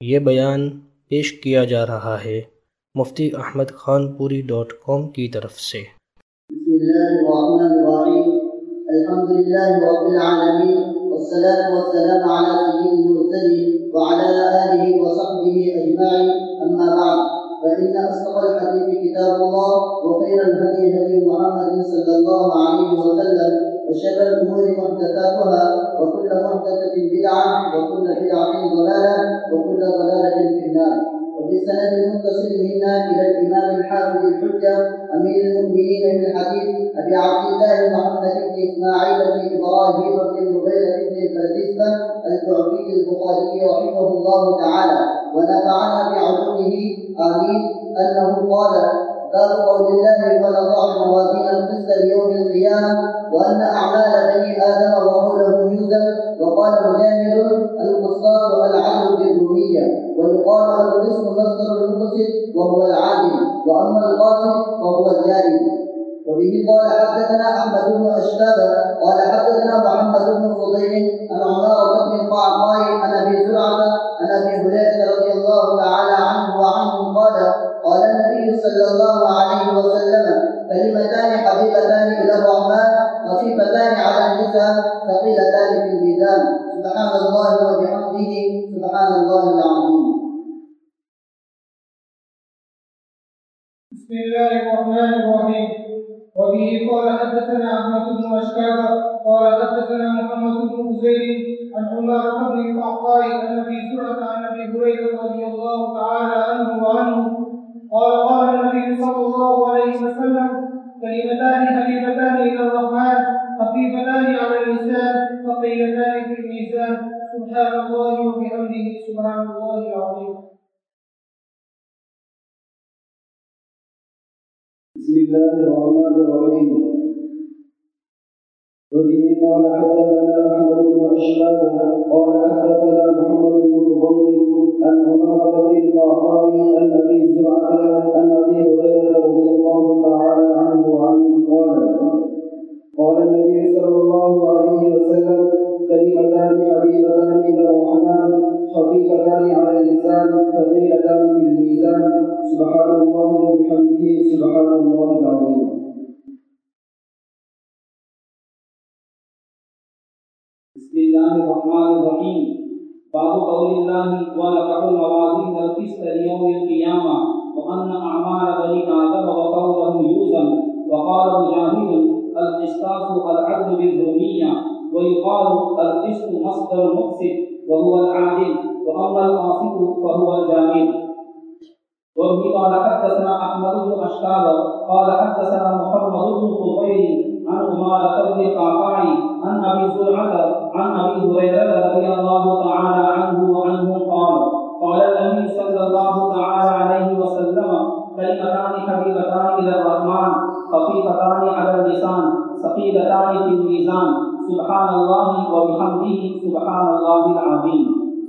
ये बयान पेश किया जा रहा है मुफ्ती अहमद खानपुरी.com की तरफ से। बिस्मिल्लाहिर्रहमानिर्रहीम, अल्हम्दुलिल्लाहि रब्बिल आलमीन, वस्सलातु वस्सलामु अला सय्यिदिल मुरसलीन व अला आलिहि व सहबिहि अजमईन, अम्मा बअद, फ़इन्न अस्दक़ल हदीस किताबुल्लाह व खैरल हदी हदी मुहम्मदिन सल्लल्लाहु अलैहि वसल्लम व शर्रल उमूरि मुहदसातुहा व कुल्लु मुहदसतिन बिदअह व कुल्लु बिदअतिन ज़लालह व कुल्लु ज़लालतिन फिन्नार। وبالسند المتصل منا الى الامام الحافظ الحجه امير المؤمنين في الحديث ابي عبد الله محمد بن اسماعيل بن ابراهيم بن المغيرة بن الفرديسة الجعفي البخاري رحمه الله تعالى ونفعنا بعلومه امين انه قال: باب قول الله: ونضع الموازين القسط ليوم القيامه وان اعمال بني ادم وحولهم يوزن. وقال مجاهد: القسطاس العدل بالروميه، ويقال القسط مصدر المقسط وهو العادل، واما القاسط فهو الجاري. وبه قال حدثنا احمد بن اشتاب قال حدثنا محمد بن فضيل عن عمارة بن القعقاع عن ابي زرعه عن ابي هريره رضي الله تعالى عنه وعنه قال: قال النبي صلى الله عليه وسلم: كلمتان حبيبتان الى الرحمن خفيفتان على اللسان ثقيلتان في الميزان، سبحان الله وبحمده سبحان الله العظيم. بسم الله الرحمن الرحيم. وبه قال حدثنا احمد بن اشكاب قال حدثنا محمد بن زيد عن عمارة بن القعقاع عن ابي زرعه عن ابي هريره رضي الله تعالى عنه وعنه قال: قال النبي صلى الله عليه وسلم: كلمتان حبيبتان الى الرحمن خفيفتان على اللسان ثقيلتان في الميزان، سبحان الله وبحمده سبحان الله العظيم. بسم الله الرحمن الرحيم. وبه قال حدثنا احمد بن اشهاب قال حدثنا محمد بن فضيل عن عمارة بن القعقاع عن ابي زرعه عن ابي هريره رضي الله تعالى عنه وعنه قال النبي صلى الله عليه وسلم: كلمتان حبيبتان الى الرحمن خفيفتان على اللسان ثقيلتان في الميزان، سبحان الله وبحمده سبحان الله العظيم. بسم الله الرحمن الرحيم. باب قول الله: ونضع الموازين القسط ليوم القيامة وأن أعمال بني آدم وقولهم يوزن. وقال مجاهد: القسطاس العدل بالرومية، ويقال القسط مصدر المقسط وهو العادل، وأما القاسط فهو الجامد. وبه قال حدثنا أحمد بن أشتاب قال حدثنا محمد بن فضيل عن عمارة بن القعقاع عن أبي زرعة عن أبي هريرة رضي الله تعالى عنه وعنه قال: قال النبي صلى الله تعالى عليه وسلم: كلمتان حبيبتان إلى الرحمن خفيفتان على اللسان ثقيلتان في الميزان، سبحان الله وبحمده سبحان الله العظيم.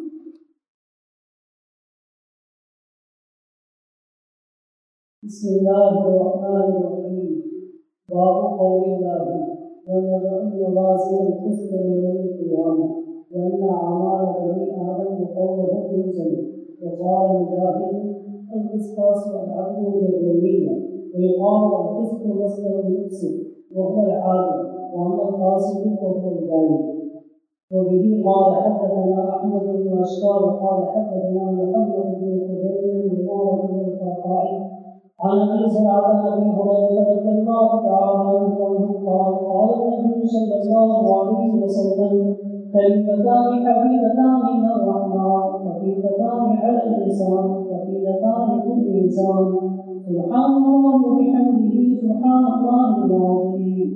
بسم الله الرحمن الرحيم. باب قول الله: ونضع الموازين القسط ليوم القيامة وأن أعمال بني آدم وقولهم يوزن. وقال مجاهد: القسطاس العدل بالرومية، ويقال القسط مصدر المقسط وهو العادل، وأما القاسط فهو الجاني. وبه قال حدثنا أحمد بن أشكال قال حدثنا محمد بن فضيل بن عمارة بن القعقاع عن ابي زرعه عن ابي هريره رضي الله تعالى عنه قال: قال النبي صلى الله عليه وسلم: كلمتان حبيبتان الى الرحمن خفيفتان على اللسان ثقيلتان في الميزان، سبحان الله وبحمده سبحان الله العظيم.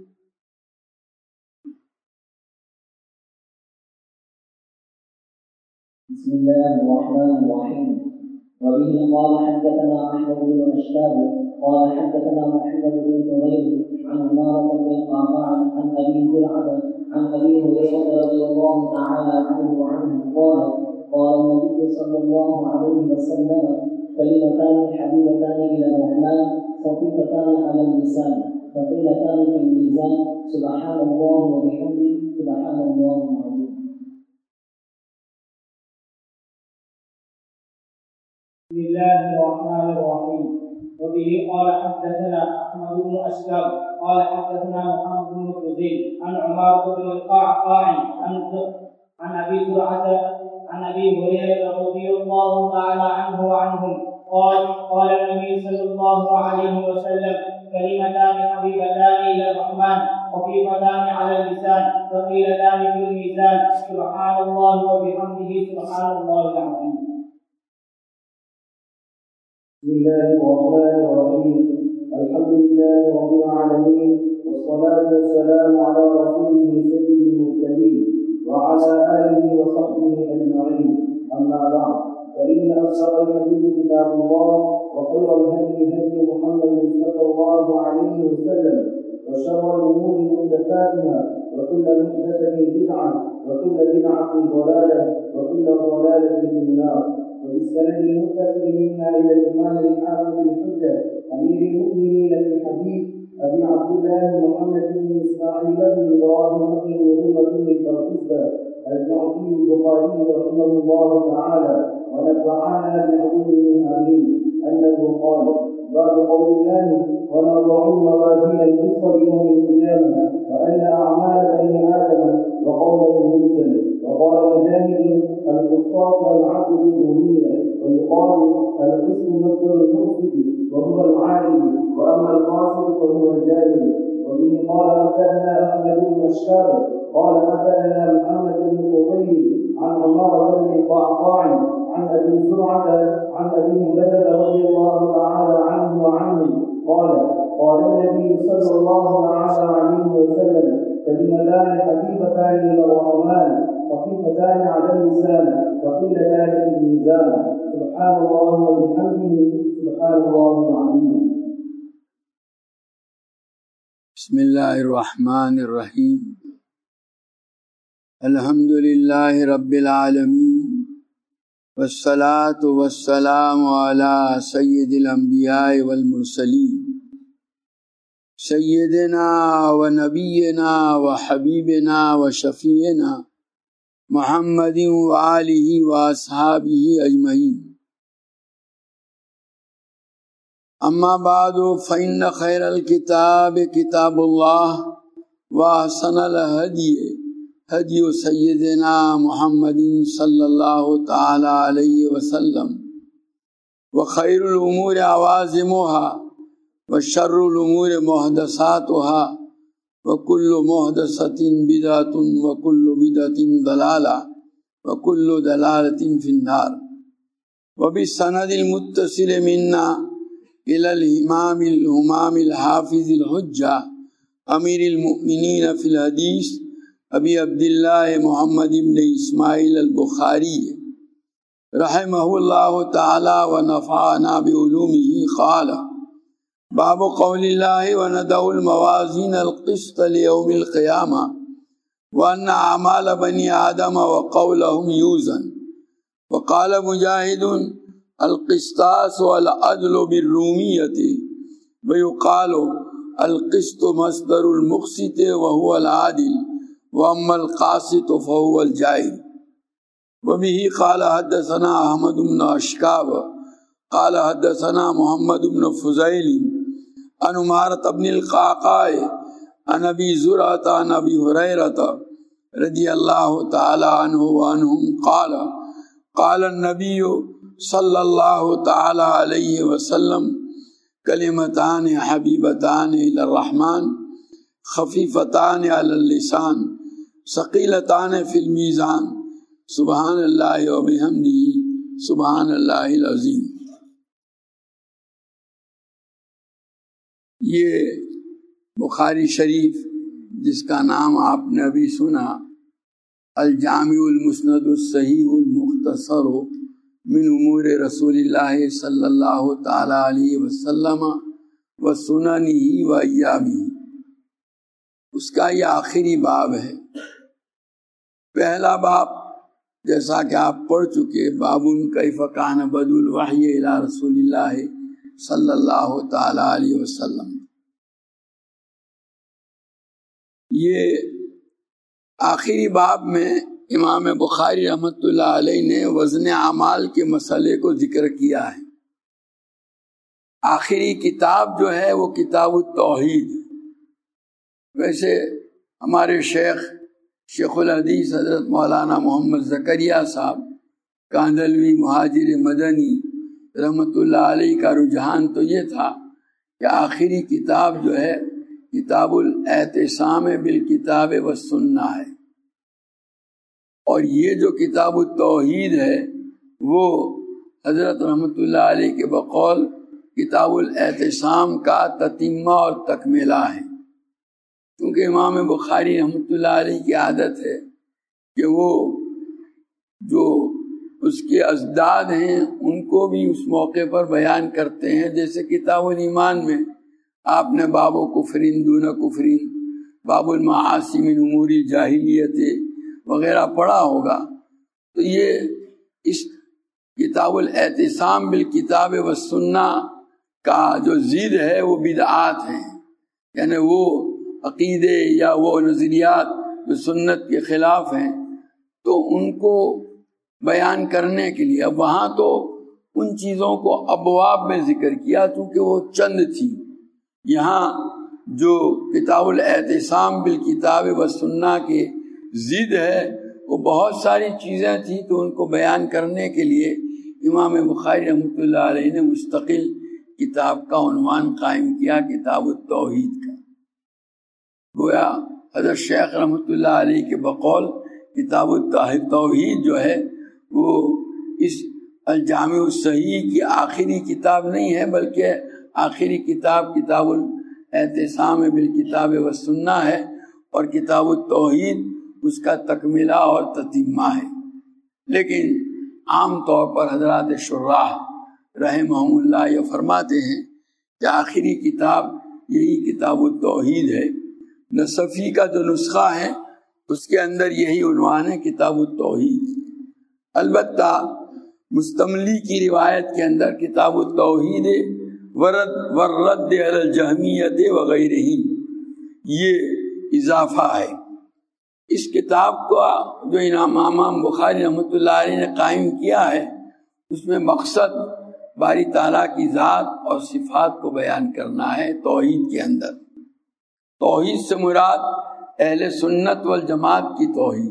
بسم الله الرحمن الرحيم. وبه قال حدثنا احمد بن اشتاب قال حدثنا محمد بن فضيل عن عمارة بن القعقاع عن ابي زرعه عن ابي هريره رضي الله تعالى عنه وعنه قال: قال النبي صلى الله عليه وسلم: كلمتان حبيبتان الى الرحمن خفيفتان على اللسان ثقيلتان في الميزان، سبحان الله وبحمده سبحان الله العظيم. بسم الله الرحمن الرحيم وبه قال حدثنا أحمد بن أشكر قال حدثنا محمد بن فضيل عن عمارة بن القعقاع عن أبي زرعة عن أبي هريرة رضي الله تعالى عنه وعنهم قال النبي صلى الله عليه وسلم كلمتان حبيبتان إلى الرحمن خفيفتان على اللسان ثقيلتان في الميزان سبحان الله وبحمده سبحان الله العظيم. بسم الله الرحمن الرحيم الحمد لله رب العالمين والصلاة والسلام على رسوله سيد المرسلين وعلى آله وصحبه أجمعين أما بعد فإن أصدق الحديث كتاب الله وخير الهدي هدي محمد صلى الله عليه وسلم وشر الأمور محدثاتها وكل محدثة بدعة وكل بدعة ضلالة وكل ضلالة في النار. وبالسند المتصل منا إلى الإمام الحافظ الحجة أمير المؤمنين الحبيب أبي عبد الله محمد بن إسماعيل بن إبراهيم بن مغيرة بن البرقسبة الجعفي البخاري رحمه الله تعالى ونفعنا بعلومه آمين أنه قال: باب قول الله: ونضع الموازين القسط ليوم القيامة وأن أعمال بني آدم وقوله ينزل. وقال مجاهد: القسطاس العدل بالدنيا، ويقال القسط مصدر المقسط وهو العالم، وأما القاسط فهو الجاهل. وبه قال حدثنا أحمد بن أشكر قال حدثنا محمد بن فضيل عن عمارة بن القعقاع عن أبي زرعة عن أبي هريرة رضي الله تعالى عنه وعنه قال النبي صلى الله عليه وسلم: كلمتان حبيبتان إلى الرحمن خفيفتان على اللسان ثقيلتان في الميزان سبحان الله وبحمده سبحان الله العظيم. بسم الله الرحمن الرحيم الحمد لله رب العالمين والصلاة والسلام على سيد الأنبياء والمرسلين سيدنا ونبينا وحبيبنا وشفيعنا محمد وآله وأصحابه أجمعين. أما بعد فإن خير الكتاب كتاب الله وأحسن الهدي هدي سيدنا محمد صلى الله تعالى عليه وسلم وخير الأمور عوازمها وشر الأمور محدثاتها وكل محدثة بدعة وكل بدعة ضلالة وكل ضلالة في النار. وبالسند المتصل منا إلى الإمام الهمام الحافظ الحجة أمير المؤمنين في الحديث أبي عبد الله محمد بن إسماعيل البخاري رحمه الله تعالى ونفعنا بعلومه قال: باب قول الله: وندع الموازين القسط ليوم القيامة وأن أعمال بني آدم وقولهم يوزن. وقال مجاهد: القسطاس والعدل بالرومية، ويقال القسط مصدر المقسط وهو العادل، وأما القاسط فهو الجائر. وبه قال حدثنا أحمد بن أشكاب قال حدثنا محمد بن فضيل عن عمارة بن القعقاع عن أبي زرعة عن أبي هريرة رضي الله تعالى عنه وعنهم قال النبي صلى الله تعالى عليه وسلم: كلمتان حبيبتان إلى الرحمن خفيفتان على اللسان ثقيلتان في الميزان سبحان الله وبحمده سبحان الله العظیم. یہ بخاری شریف جس کا نام آپ نے ابھی سنا، الجامع المسند الصحیح المختصر من امور رسول اللہ صلی اللہ تعالی علیہ وسلم و سننہ و ایامہ، اس کا یہ آخری باب ہے. پہلا باب جیسا کہ آپ پڑھ چکے، باب کیف کان بدء الوحی الی رسول اللہ صلی اللہ تعالی علیہ وسلم. یہ آخری باب میں امام بخاری رحمۃ اللہ علیہ نے وزن اعمال کے مسئلے کو ذکر کیا ہے. آخری کتاب جو ہے وہ کتاب التوحید. ویسے ہمارے شیخ الحدیث حضرت مولانا محمد زکریا صاحب کاندلوی مہاجر مدنی رحمۃ اللہ علیہ کا رجحان تو یہ تھا کہ آخری کتاب جو ہے کتاب الاعتصام بالکتاب والسنہ ہے، اور یہ جو کتاب التوحید ہے وہ حضرت رحمۃ اللہ علیہ کے بقول کتاب الاعتصام کا تتمہ اور تکملہ ہے. کیونکہ امام بخاری رحمۃ اللہ علیہ کی عادت ہے کہ وہ جو اس کے اجداد ہیں ان کو بھی اس موقع پر بیان کرتے ہیں. جیسے کتاب الایمان میں آپ نے باب و کفرین دون کفرین، باب المعاصی من امور الجاہلیت وغیرہ پڑھا ہوگا. تو یہ اس کتاب الاعتصام بالکتاب والسنہ کا جو ضد ہے وہ بدعات ہیں، یعنی وہ عقیدے یا وہ نظریات جو سنت کے خلاف ہیں، تو ان کو بیان کرنے کے لیے اب وہاں تو ان چیزوں کو ابواب میں ذکر کیا چونکہ وہ چند تھی. یہاں جو کتاب الاعتصام بالکتاب والسنہ کے ضد ہے وہ بہت ساری چیزیں تھیں، تو ان کو بیان کرنے کے لیے امام بخاری رحمۃ اللہ علیہ نے مستقل کتاب کا عنوان قائم کیا کتاب التوحید کا. گویا حضرت شیخ رحمۃ اللہ علیہ کے بقول کتاب التوحید جو ہے وہ اس الجامع الصحیح کی آخری کتاب نہیں ہے، بلکہ آخری کتاب کتاب الاعتصام بالکتاب والسنہ ہے، اور کتاب التوحید اس کا تکملہ اور تتمہ ہے. لیکن عام طور پر حضرات شراح رحمہم اللہ یہ فرماتے ہیں کہ آخری کتاب یہی کتاب التوحید ہے. نصفی کا جو نسخہ ہے اس کے اندر یہی عنوان ہے کتاب التوحید. البتہ مستملی کی روایت کے اندر کتاب التوحید والرد علی الجہمیت وغیرہ یہ اضافہ ہے. اس کتاب کو جو امام بخاری رحمۃ اللہ علیہ نے قائم کیا ہے اس میں مقصد باری تعالیٰ کی ذات اور صفات کو بیان کرنا ہے. توحید کے اندر توحید سے مراد اہل سنت والجماعت کی توحید،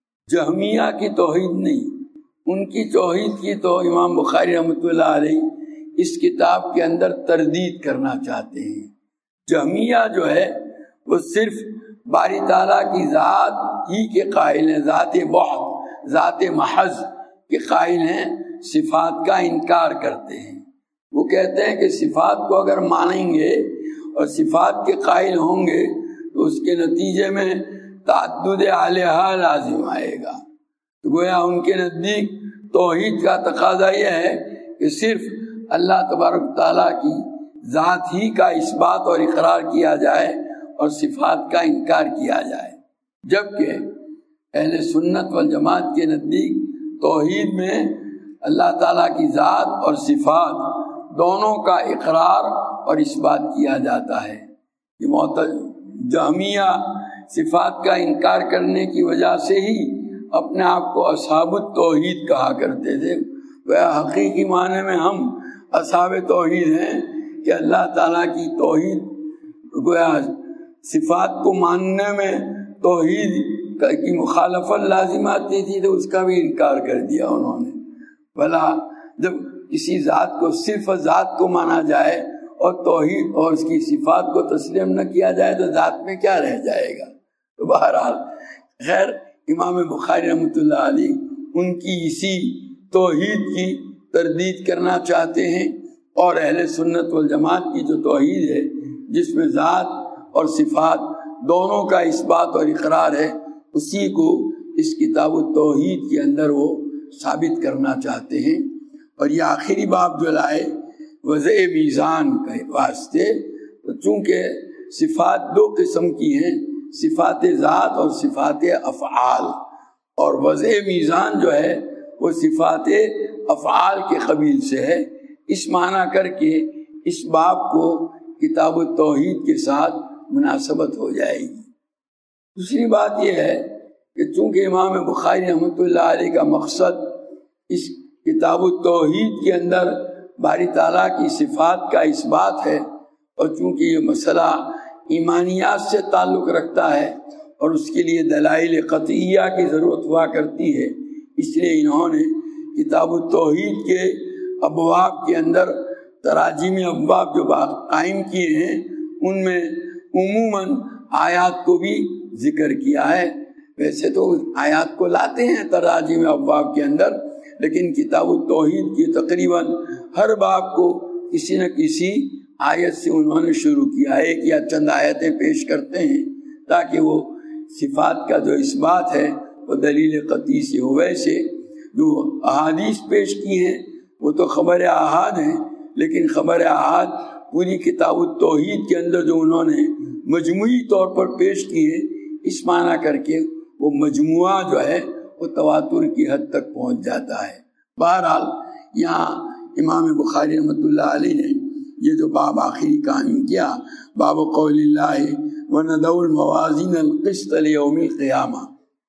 جہمیہ کی توحید نہیں. ان کی توحید کی تو امام بخاری رحمۃ اللہ علیہ اس کتاب کے اندر تردید کرنا چاہتے ہیں. جہمیہ جو ہے وہ صرف باری تعالیٰ کی ذات ہی کے قائل ہیں، ذات بحت، ذات محض کے قائل ہیں، صفات کا انکار کرتے ہیں. وہ کہتے ہیں کہ صفات کو اگر مانیں گے اور صفات کے قائل ہوں گے تو اس کے نتیجے میں تعدد الہہ لازم آئے گا. تو گویا ان کے نزدیک توحید کا تقاضا یہ ہے کہ صرف اللہ تبارک تعالیٰ کی ذات ہی کا اثبات اور اقرار کیا جائے اور صفات کا انکار کیا جائے. جبکہ اہل سنت والجماعت کے نزدیک توحید میں اللہ تعالیٰ کی ذات اور صفات دونوں کا اقرار اور اثبات کیا جاتا ہے. یہ جہمیہ صفات کا انکار کرنے کی وجہ سے ہی اپنے آپ کو اصحاب التوحید کہا کرتے تھے. حقیقی معنی میں ہم اصحاب توحید ہیں کہ اللہ تعالیٰ کی توحید گویا صفات کو ماننے میں توحید کی مخالفت لازم آتی تھی تو اس کا بھی انکار کر دیا انہوں نے. بھلا جب کسی ذات کو صرف ذات کو مانا جائے اور توحید اور اس کی صفات کو تسلیم نہ کیا جائے تو ذات میں کیا رہ جائے گا. تو بہرحال خیر امام بخاری رحمۃ اللہ علیہ ان کی اسی توحید کی تردید کرنا چاہتے ہیں، اور اہل سنت والجماعت کی جو توحید ہے جس میں ذات اور صفات دونوں کا اثبات اور اقرار ہے اسی کو اس کتاب التوحید کے اندر وہ ثابت کرنا چاہتے ہیں. اور یہ آخری باب جو لائے وضع میزان کے واسطے، چونکہ صفات دو قسم کی ہیں، صفات ذات اور صفات افعال، اور وضع میزان جو ہے وہ صفات افعال کے قبیل سے ہے. اس معنی کر کے اس باب کو کتاب التوحید کے ساتھ مناسبت ہو جائے گی. دوسری بات یہ ہے کہ چونکہ امام بخاری رحمۃ اللہ علیہ کا مقصد اس کتاب التوحید کے اندر باری تعالیٰ کی صفات کا اثبات ہے، اور چونکہ یہ مسئلہ ایمانیات سے تعلق رکھتا ہے اور اس کے لیے دلائل قطعیہ کی ضرورت ہوا کرتی ہے، اس لیے انہوں نے کتاب التوحید کے ابواب کے اندر تراجیم ابواب جو قائم کیے ہیں ان میں عموماً آیات کو بھی ذکر کیا ہے۔ ویسے تو آیات کو لاتے ہیں تراجیم ابواب کے اندر، لیکن کتاب التوحید کی تقریباً ہر باب کو کسی نہ کسی آیت سے انہوں نے شروع کیا ہے، ایک یا چند آیتیں پیش کرتے ہیں تاکہ وہ صفات کا جو اثبات ہے وہ دلیل قطعی سے ہو۔ ویسے جو احادیث پیش کی ہیں وہ تو خبر احاد ہیں، لیکن خبر احاد پوری کتاب التوحید کے اندر جو انہوں نے مجموعی طور پر پیش کی ہے، اس معنی کر کے وہ مجموعہ جو ہے وہ تواتر کی حد تک پہنچ جاتا ہے۔ بہرحال یہاں امام بخاری رحمۃ اللہ علیہ نے یہ جو باب آخری قائم کیا، باب قول اللہ وَنَضَعُ الْمَوَازِينَ الْقِسْطَ لِيَوْمِ الْقِيَامَةِ،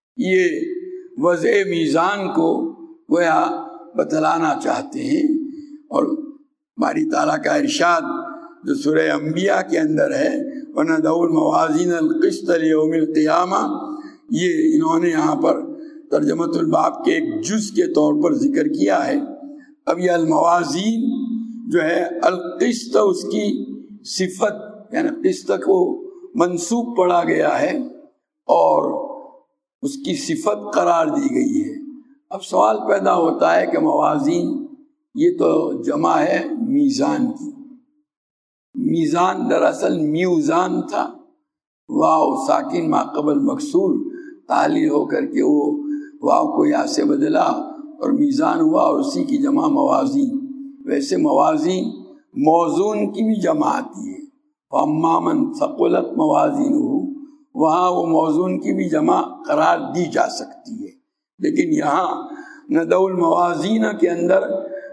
یہ وضع میزان کو گویا بتلانا چاہتے ہیں۔ اور باری تعالیٰ کا ارشاد جو سورہ انبیاء کے اندر ہے، وَنَضَعُ الْمَوَازِينَ الْقِسْطَ لِيَوْمِ الْقِيَامَةِ، یہ انہوں نے یہاں پر ترجمۃ الباب کے ایک جز کے طور پر ذکر کیا ہے۔ اب یہ الموازین جو ہے، القسط اس کی صفت، یعنی قسط کو منصوب پڑھا گیا ہے اور اس کی صفت قرار دی گئی ہے۔ اب سوال پیدا ہوتا ہے کہ موازین یہ تو جمع ہے میزان کی، میزان دراصل میوزان تھا، واو ساکن ما قبل مکسور تعلیل ہو کر کے وہ واو کو یا سے بدلا اور میزان ہوا، اور اسی کی جمع موازین۔ ویسے موازین موزون کی بھی جمع آتی ہے، وَأَمَّا مَنْ ثَقُلَتْ مَوَازِينُهُ، وہاں وہ موزون کی بھی جمع قرار دی جا سکتی ہے، لیکن یہاں نَضَعُ الْمَوَازِينَ کے اندر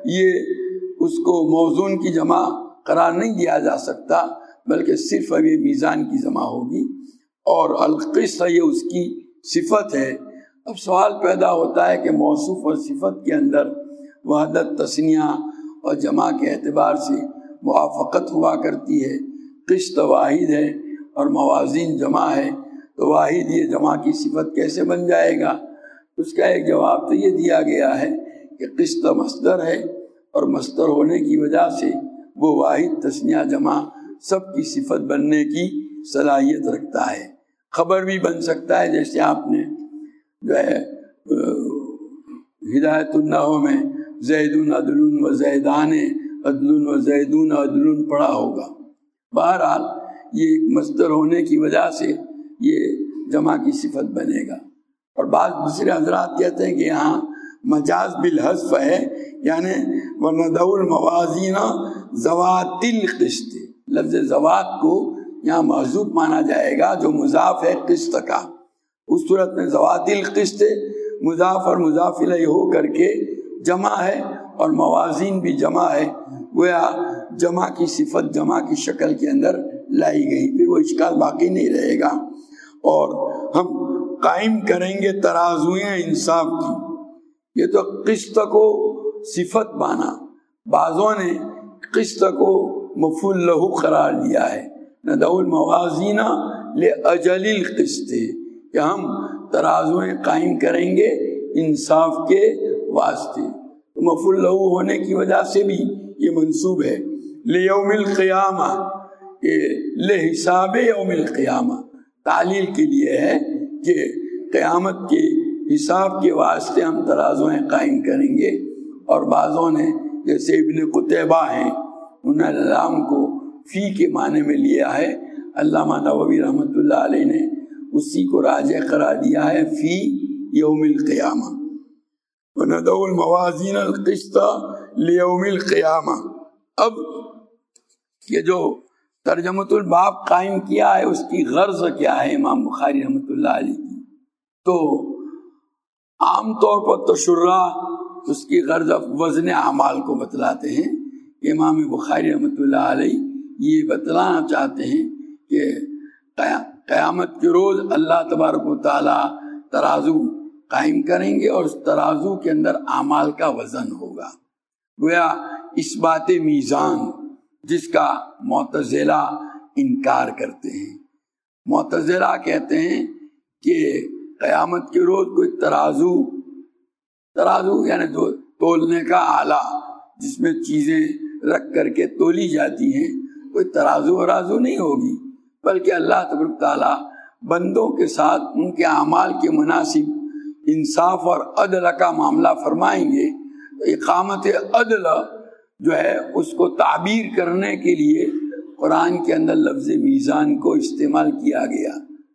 یہ اس کو موزون کی جمع قرار نہیں دیا جا سکتا، بلکہ صرف اب یہ میزان کی جمع ہوگی، اور القسط یہ اس کی صفت ہے۔ اب سوال پیدا ہوتا ہے کہ موصوف اور صفت کے اندر وحدت تثنیہ اور جمع کے اعتبار سے موافقت ہوا کرتی ہے، قسط واحد ہے اور موازین جمع ہے، تو واحد یہ جمع کی صفت کیسے بن جائے گا؟ اس کا ایک جواب تو یہ دیا گیا ہے کہ قسط مصدر ہے، اور مصدر ہونے کی وجہ سے وہ واحد تثنیہ جمع سب کی صفت بننے کی صلاحیت رکھتا ہے۔ خبر بھی بن سکتا ہے، جیسے آپ نے جو ہے ہدایت النحو میں زیدون عدلون و زیدان عدلون و زیدون عدلون پڑھا ہوگا۔ بہرحال یہ ایک مصدر ہونے کی وجہ سے یہ جمع کی صفت بنے گا۔ اور بعض دوسرے حضرات کہتے ہیں کہ یہاں مجاز بالحذف ہے، یعنی وَنَضَعُ الْمَوَازِينَ ذَوَاتِ الْقِسْطِ، لفظ ذوات کو یہاں محذوف مانا جائے گا جو مضاف ہے قسط کا۔ اس صورت میں ذوات القسط مضاف اور مضاف الیہ ہو کر کے جمع ہے، اور موازین بھی جمع ہے، گویا جمع کی صفت جمع کی شکل کے اندر لائی گئی، پھر وہ اشکال باقی نہیں رہے گا۔ اور ہم قائم کریں گے ترازوئیں انصاف کی، یہ تو قسط کو صفت مانا، بعضوں نے قسط کو مفعول لہ قرار دیا ہے، نَضَعُ الْمَوَازِينَ لِأَجَلِ الْقِسْطِ، کہ ہم ترازویں قائم کریں گے انصاف کے واسطے، مفعول لہ ہونے کی وجہ سے بھی یہ منصوب ہے۔ لیوم القیامہ، یہ لحساب یوم القیامہ تعلیل کے لیے ہے کہ قیامت کے حساب کے واسطے ہم ترازویں قائم کریں گے۔ اور بعضوں نے جیسے ابن قتیبہ ہیں، انہوں نے لام کو فی کے معنی میں لیا ہے، علامہ نووی رحمۃ اللہ علیہ نے اسی کو راجح قرار دیا ہے فی یوم القیامہ، وَنَضَعُ الْمَوَازِينَ الْقِسْطَ لِيَوْمِ الْقِيَامَةِ۔ اب یہ جو ترجمۃ الباب قائم کیا ہے اس کی غرض کیا ہے امام بخاری رحمۃ اللہ علیہ کی؟ تو عام طور پر تو شراح اس کی غرض وزن اعمال کو بتلاتے ہیں، کہ امام بخاری رحمۃ اللہ علیہ یہ بتلانا چاہتے ہیں کہ قیامت کے روز اللہ تبارک و تعالی ترازو قائم کریں گے اور اس ترازو کے اندر اعمال کا وزن ہوگا۔ گویا اثبات میزان جس کا معتزلہ انکار کرتے ہیں۔ معتزلہ کہتے ہیں کہ قیامت کے روز کوئی ترازو یعنی جو تولنے کا آلہ جس میں چیزیں رکھ کر کے تولی جاتی ہیں، کوئی ترازو نہیں ہوگی، بلکہ اللہ تبارک تعالیٰ بندوں کے ساتھ ان کے اعمال کے مناسب انصاف اور عدل کا معاملہ فرمائیں گے۔ تو اقامت عدل جو ہے اس کو تعبیر کرنے کے لیے قرآن کے اندر لفظ میزان کو استعمال کیا گیا۔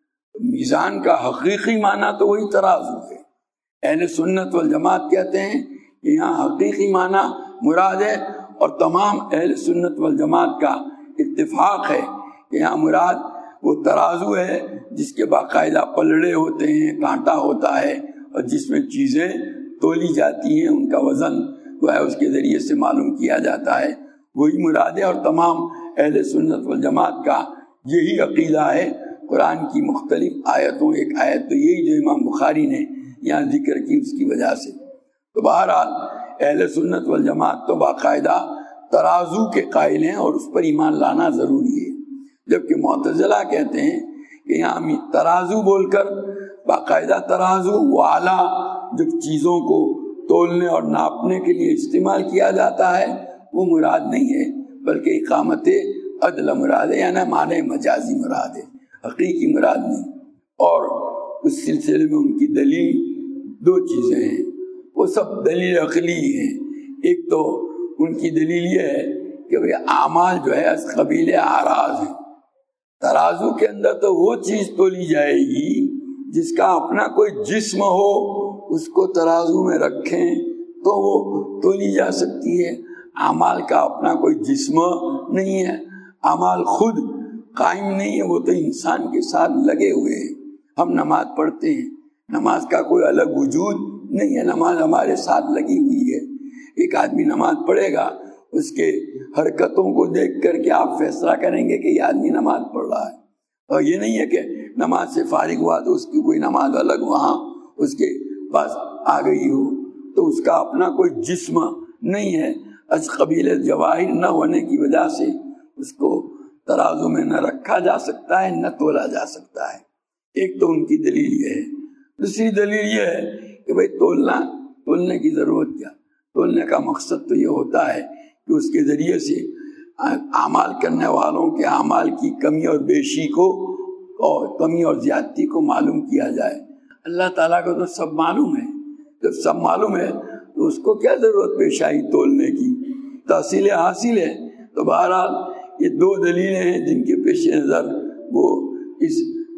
میزان کا حقیقی معنی تو وہی ترازو ہے۔ اہل سنت والجماعت کہتے ہیں کہ یہاں حقیقی معنی مراد ہے، اور تمام اہل سنت والجماعت کا اتفاق ہے کہ یہاں مراد وہ ترازو ہے جس کے باقاعدہ پلڑے ہوتے ہیں، کانٹا ہوتا ہے، اور جس میں چیزیں تولی جاتی ہیں، ان کا وزن جو ہے اس کے ذریعے سے معلوم کیا جاتا ہے، وہی مراد ہے۔ اور تمام اہل سنت والجماعت کا یہی عقیدہ ہے۔ قرآن کی مختلف آیتوں، ایک آیت تو یہی جو امام بخاری نے یہاں ذکر کی اس کی وجہ سے۔ تو بہرحال اہل سنت والجماعت تو باقاعدہ ترازو کے قائل ہیں اور اس پر ایمان لانا ضروری ہے، جبکہ معتزلہ کہتے ہیں کہ یہاں ترازو بول کر باقاعدہ ترازو وہ آلہ جو چیزوں کو تولنے اور ناپنے کے لیے استعمال کیا جاتا ہے وہ مراد نہیں ہے، بلکہ اقامت عدل مراد ہے، یعنی معنی مجازی مراد ہے، حقیقی مراد نہیں۔ اور اس سلسلے میں ان کی دلیل دو چیزیں ہیں، وہ سب دلیل عقلی ہیں۔ ایک تو ان کی دلیل یہ ہے کہ وہ اعمال جو ہے از قبیل اعراض ہیں۔ ترازو کے اندر تو وہ چیز تولی جائے گی جس کا اپنا کوئی جسم ہو، اس کو ترازو میں رکھیں تو وہ تولی جا سکتی ہے۔ اعمال کا اپنا کوئی جسم نہیں ہے، اعمال خود قائم نہیں ہے، وہ تو انسان کے ساتھ لگے ہوئے ہیں۔ ہم نماز پڑھتے ہیں، نماز کا کوئی الگ وجود نہیں ہے، نماز ہمارے ساتھ لگی ہوئی ہے۔ ایک آدمی نماز پڑھے گا، اس کے حرکتوں کو دیکھ کر کے آپ فیصلہ کریں گے کہ یہ آدمی نماز پڑھ رہا ہے، اور یہ نہیں ہے کہ نماز سے فارغ ہوا تو اس کی کوئی نماز الگ وہاں اس کے پاس آ گئی ہو، تو اس کا اپنا کوئی جسم نہیں ہے۔ از قبیل جواہر نہ ہونے کی وجہ سے اس کو ترازو میں نہ رکھا جا سکتا ہے نہ تولا جا سکتا ہے۔ ایک تو ان کی دلیل یہ ہے۔ دوسری دلیل یہ ہے کہ بھئی تولنے کی ضرورت کیا؟ تولنے کا مقصد تو یہ ہوتا ہے کہ اس کے ذریعے سے اعمال کرنے والوں کے اعمال کی کمی اور بیشی کو اور کمی اور زیادتی کو معلوم کیا جائے۔ اللہ تعالیٰ کو تو سب معلوم ہے، جب سب معلوم ہے تو اس کو کیا ضرورت پیش آئی تولنے کی؟ تحصیل حاصل ہے۔ تو بہرحال یہ دو دلیلیں ہیں جن کے پیش نظر وہ اس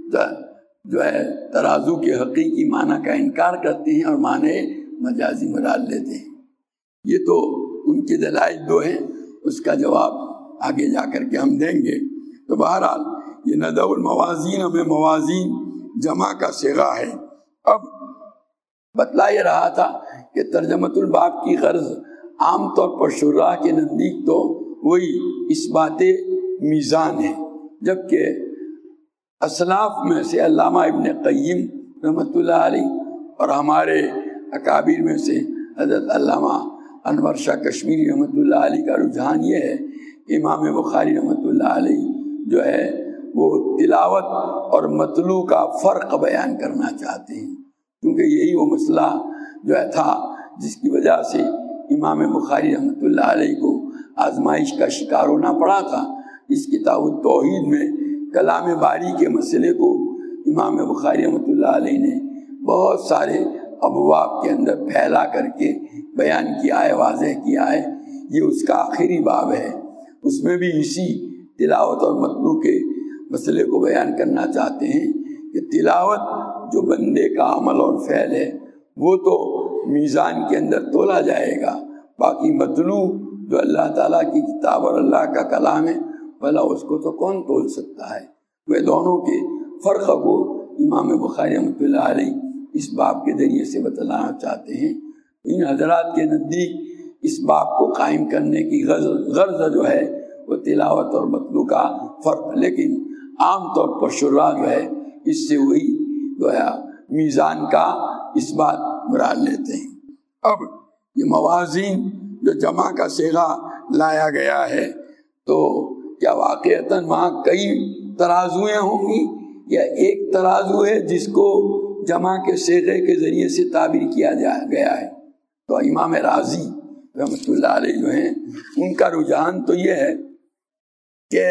جو ہے ترازو کے حقیقی معنی کا انکار کرتے ہیں اور معنی مجازی مراد لیتے ہیں۔ یہ تو ان کے دلائل دو ہیں، اس کا جواب آگے جا کر کے ہم دیں گے۔ تو بہرحال یہ ندع الموازین میں موازین جمع کا صیغہ ہے۔ اب بتلا یہ رہا تھا کہ ترجمۃ الباب کی غرض عام طور پر شراح کے نزدیک تو وہی اثبات میزان ہے، جبکہ اسلاف میں سے علامہ ابن قیم رحمۃ اللہ علیہ اور ہمارے اکابر میں سے حضرت علامہ انور شاہ کشمیری رحمۃ اللہ علیہ کا رجحان یہ ہے کہ امام بخاری رحمۃ اللہ علیہ جو ہے وہ تلاوت اور مطلوع کا فرق بیان کرنا چاہتے ہیں، کیونکہ یہی وہ مسئلہ جو ہے تھا جس کی وجہ سے امام بخاری رحمۃ اللہ علیہ کو آزمائش کا شکار ہونا پڑا تھا۔ اس کتاب التوحید میں کلام باری کے مسئلے کو امام بخاری رحمۃ اللہ علیہ نے بہت سارے ابواب کے اندر پھیلا کر کے بیان کیا ہے، واضح کیا ہے۔ یہ اس کا آخری باب ہے، اس میں بھی اسی تلاوت اور مطلوع کے مسئلے کو بیان کرنا چاہتے ہیں کہ تلاوت جو بندے کا عمل اور فعل ہے وہ تو میزان کے اندر تولا جائے گا، باقی مطلوع جو اللہ تعالیٰ کی کتاب اور اللہ کا کلام ہے بھلا اس کو تو کون تول سکتا ہے۔ وہ دونوں کے فرق کو امام بخاری رحمۃ اللہ علیہ اس باب کے ذریعے سے بتلانا چاہتے ہیں۔ ان حضرات کے نزدیک اس باب کو قائم کرنے کی غرض جو ہے وہ تلاوت اور مطلوع کا فرق، لیکن عام طور پر شراح جو ہے اس سے وہی جو ہے میزان کا اس بات مراد لیتے ہیں۔ اب یہ موازین جو جمع کا صیغہ لایا گیا ہے تو کیا واقعتاً وہاں کئی ترازویں ہوں گی یا ایک ترازو ہے جس کو جمع کے صیغے کے ذریعے سے تعبیر کیا گیا ہے؟ تو امام راضی رحمۃ اللہ علیہ جو ہیں ان کا رجحان تو یہ ہے کہ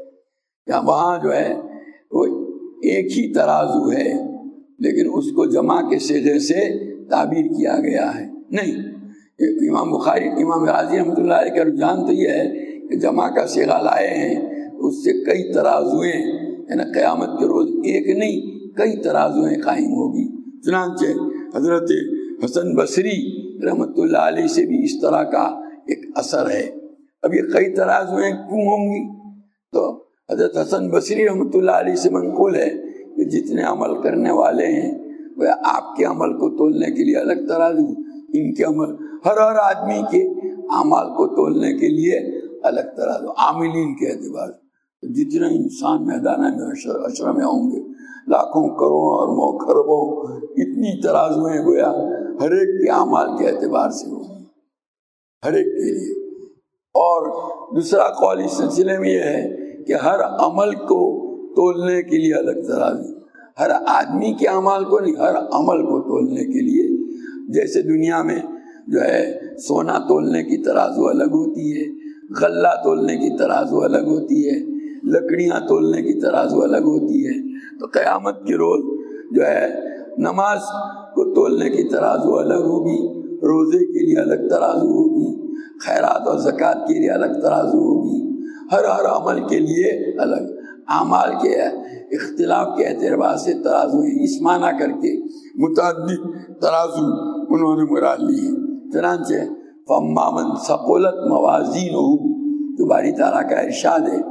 وہاں جو ہے وہ ایک ہی ترازو ہے لیکن اس کو جمع کے صیغے سے تعبیر کیا گیا ہے. نہیں، امام بخاری امام راضی رحمۃ اللہ علیہ کا رجحان تو یہ ہے کہ جمع کا صیغہ لائے ہیں، اس سے کئی ترازویں یعنی قیامت کے روز ایک نہیں کئی ترازویں قائم ہوگی. چنانچہ حضرت حسن بصری رحمۃ اللہ علیہ سے بھی اس طرح کا ایک اثر ہے. اب یہ کئی ترازویں کیوں ہوں گی؟ تو حضرت حسن بصری رحمۃ اللہ علیہ سے منقول ہے کہ جتنے عمل کرنے والے ہیں وہ آپ کے عمل کو تولنے کے لیے الگ ترازو، ان کے عمل ہر آدمی کے اعمال کو تولنے کے لیے الگ ترازو، عاملین کے اعتبار سے جتنے انسان میدان حشر میں ہوں گے لاکھوں کروڑوں اور خربوں اتنی ترازویں گویا ہر ایک کے اعمال کے اعتبار سے ہوگی ہر ایک کے لیے. اور دوسرا قول اس سلسلے میں یہ ہے کہ ہر عمل کو تولنے کے لیے الگ ترازو، ہر آدمی کے اعمال کو نہیں ہر عمل کو تولنے کے لیے. جیسے دنیا میں جو ہے سونا تولنے کی ترازو الگ ہوتی ہے، غلہ تولنے کی ترازو الگ ہوتی ہے، لکڑیاں تولنے کی ترازو الگ ہوتی ہے، تو قیامت کے روز جو ہے نماز کو تولنے کی ترازو الگ ہوگی، روزے کے لیے الگ ترازو ہوگی، خیرات اور زکوٰۃ کے لیے الگ ترازو ہوگی، ہر عمل کے لیے الگ. اعمال کے اختلاف کے اعتبار سے ترازو ہیں، اس معنی کر کے متعدد ترازو انہوں نے مراد لی ہے. چنانچہ فَأَمَّا مَنْ ثَقُلَتْ مَوَازِينُهُ جو باری تعالیٰ کا ارشاد ہے،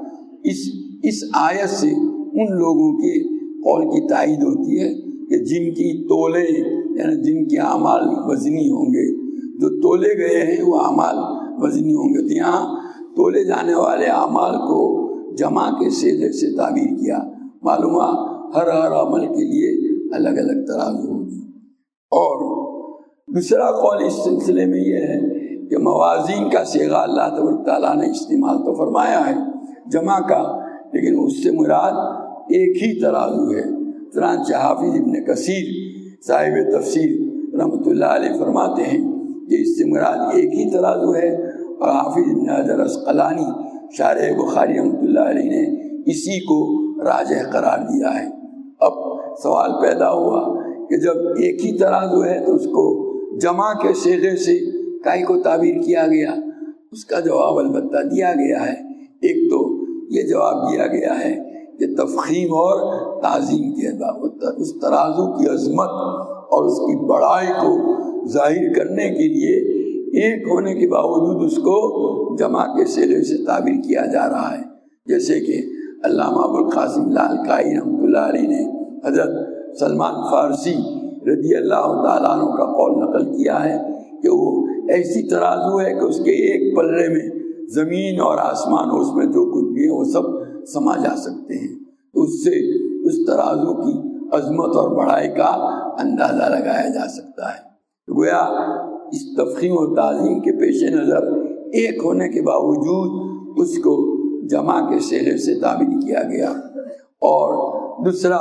اس آیت سے ان لوگوں کے قول کی تائید ہوتی ہے کہ جن کی تولے یعنی جن کے اعمال وزنی ہوں گے، جو تولے گئے ہیں وہ اعمال وزنی ہوں گے. تو یہاں تولے جانے والے اعمال کو جمع کے صیغے سے تعبیر کیا، معلوم ہوا ہر عمل کے لیے الگ الگ ترازو ہوگی. اور دوسرا قول اس سلسلے میں یہ ہے کہ موازین کا صیغہ اللہ تبارک تعالیٰ نے استعمال تو فرمایا ہے جمع کا، لیکن اس سے مراد ایک ہی ترازو ہے. چنانچہ حافظ ابن کثیر صاحب تفسیر رحمۃ اللہ علیہ فرماتے ہیں کہ اس سے مراد ایک ہی ترازو ہے، اور حافظ ابن حجر عسقلانی شارح بخاری رحمۃ اللہ علیہ نے اسی کو راجح قرار دیا ہے. اب سوال پیدا ہوا کہ جب ایک ہی ترازو ہے تو اس کو جمع کے صیغے سے کائی کو تعبیر کیا گیا؟ اس کا جواب البتہ دیا گیا ہے. ایک تو یہ جواب دیا گیا ہے کہ تفخیم اور تعظیم کے اعتبار اس ترازو کی عظمت اور اس کی بڑائی کو ظاہر کرنے کے لیے ایک ہونے کے باوجود اس کو جمع کے صیغے سے تعبیر کیا جا رہا ہے. جیسے کہ علامہ ابوالقاسم لالکائی رحمۃ اللہ علیہ نے حضرت سلمان فارسی رضی اللہ تعالیٰ عنہ کا قول نقل کیا ہے کہ وہ ایسی ترازو ہے کہ اس کے ایک پلڑے میں زمین اور آسمان اس میں جو کچھ بھی ہے وہ سب سما جا سکتے ہیں. تو اس سے اس ترازو کی عظمت اور بڑائی کا اندازہ لگایا جا سکتا ہے. گویا اس تفخیم اور تعظیم کے پیش نظر ایک ہونے کے باوجود اس کو جمع کے صیغے سے تعبیر کیا گیا. اور دوسرا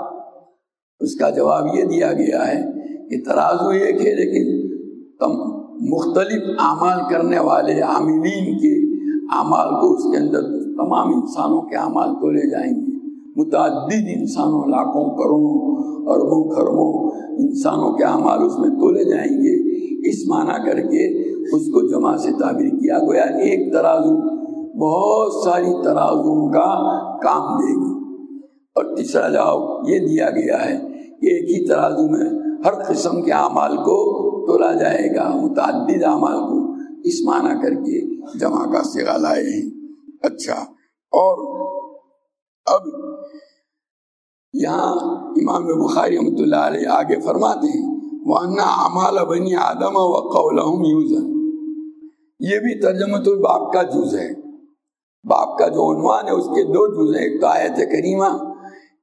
اس کا جواب یہ دیا گیا ہے کہ ترازو ایک ہے لیکن مختلف اعمال کرنے والے عاملین کے اعمال کو اس کے اندر تمام انسانوں کے اعمال تولے جائیں گے. متعدد انسانوں لاکھوں کروڑوں اربوں خربوں انسانوں کے اعمال اس میں تولے جائیں گے. اس معنی کر کے اس کو جمع سے تعبیر کیا گیا. ایک ترازو بہت ساری ترازوؤں کا کام دے گی. اور تیسرا جواب یہ دیا گیا ہے کہ ایک ہی ترازو میں ہر قسم کے اعمال کو تولا جائے گا، متعدد اعمال کو. اس معنی کر کے جمع کا صیغہ لائے ہیں. اچھا، اور اب یہاں امام بخاری رحمۃ اللہ علیہ آگے فرماتے ہیں وَأَنَّ أَعْمَالَ بَنِي آدَمَ وَقَوْلَهُمْ يُوزَنُ. یہ بھی ترجمۃ الباب کا جز ہے. باب کا جو عنوان ہے اس کے دو جز ہیں. ایک تو آیت کریمہ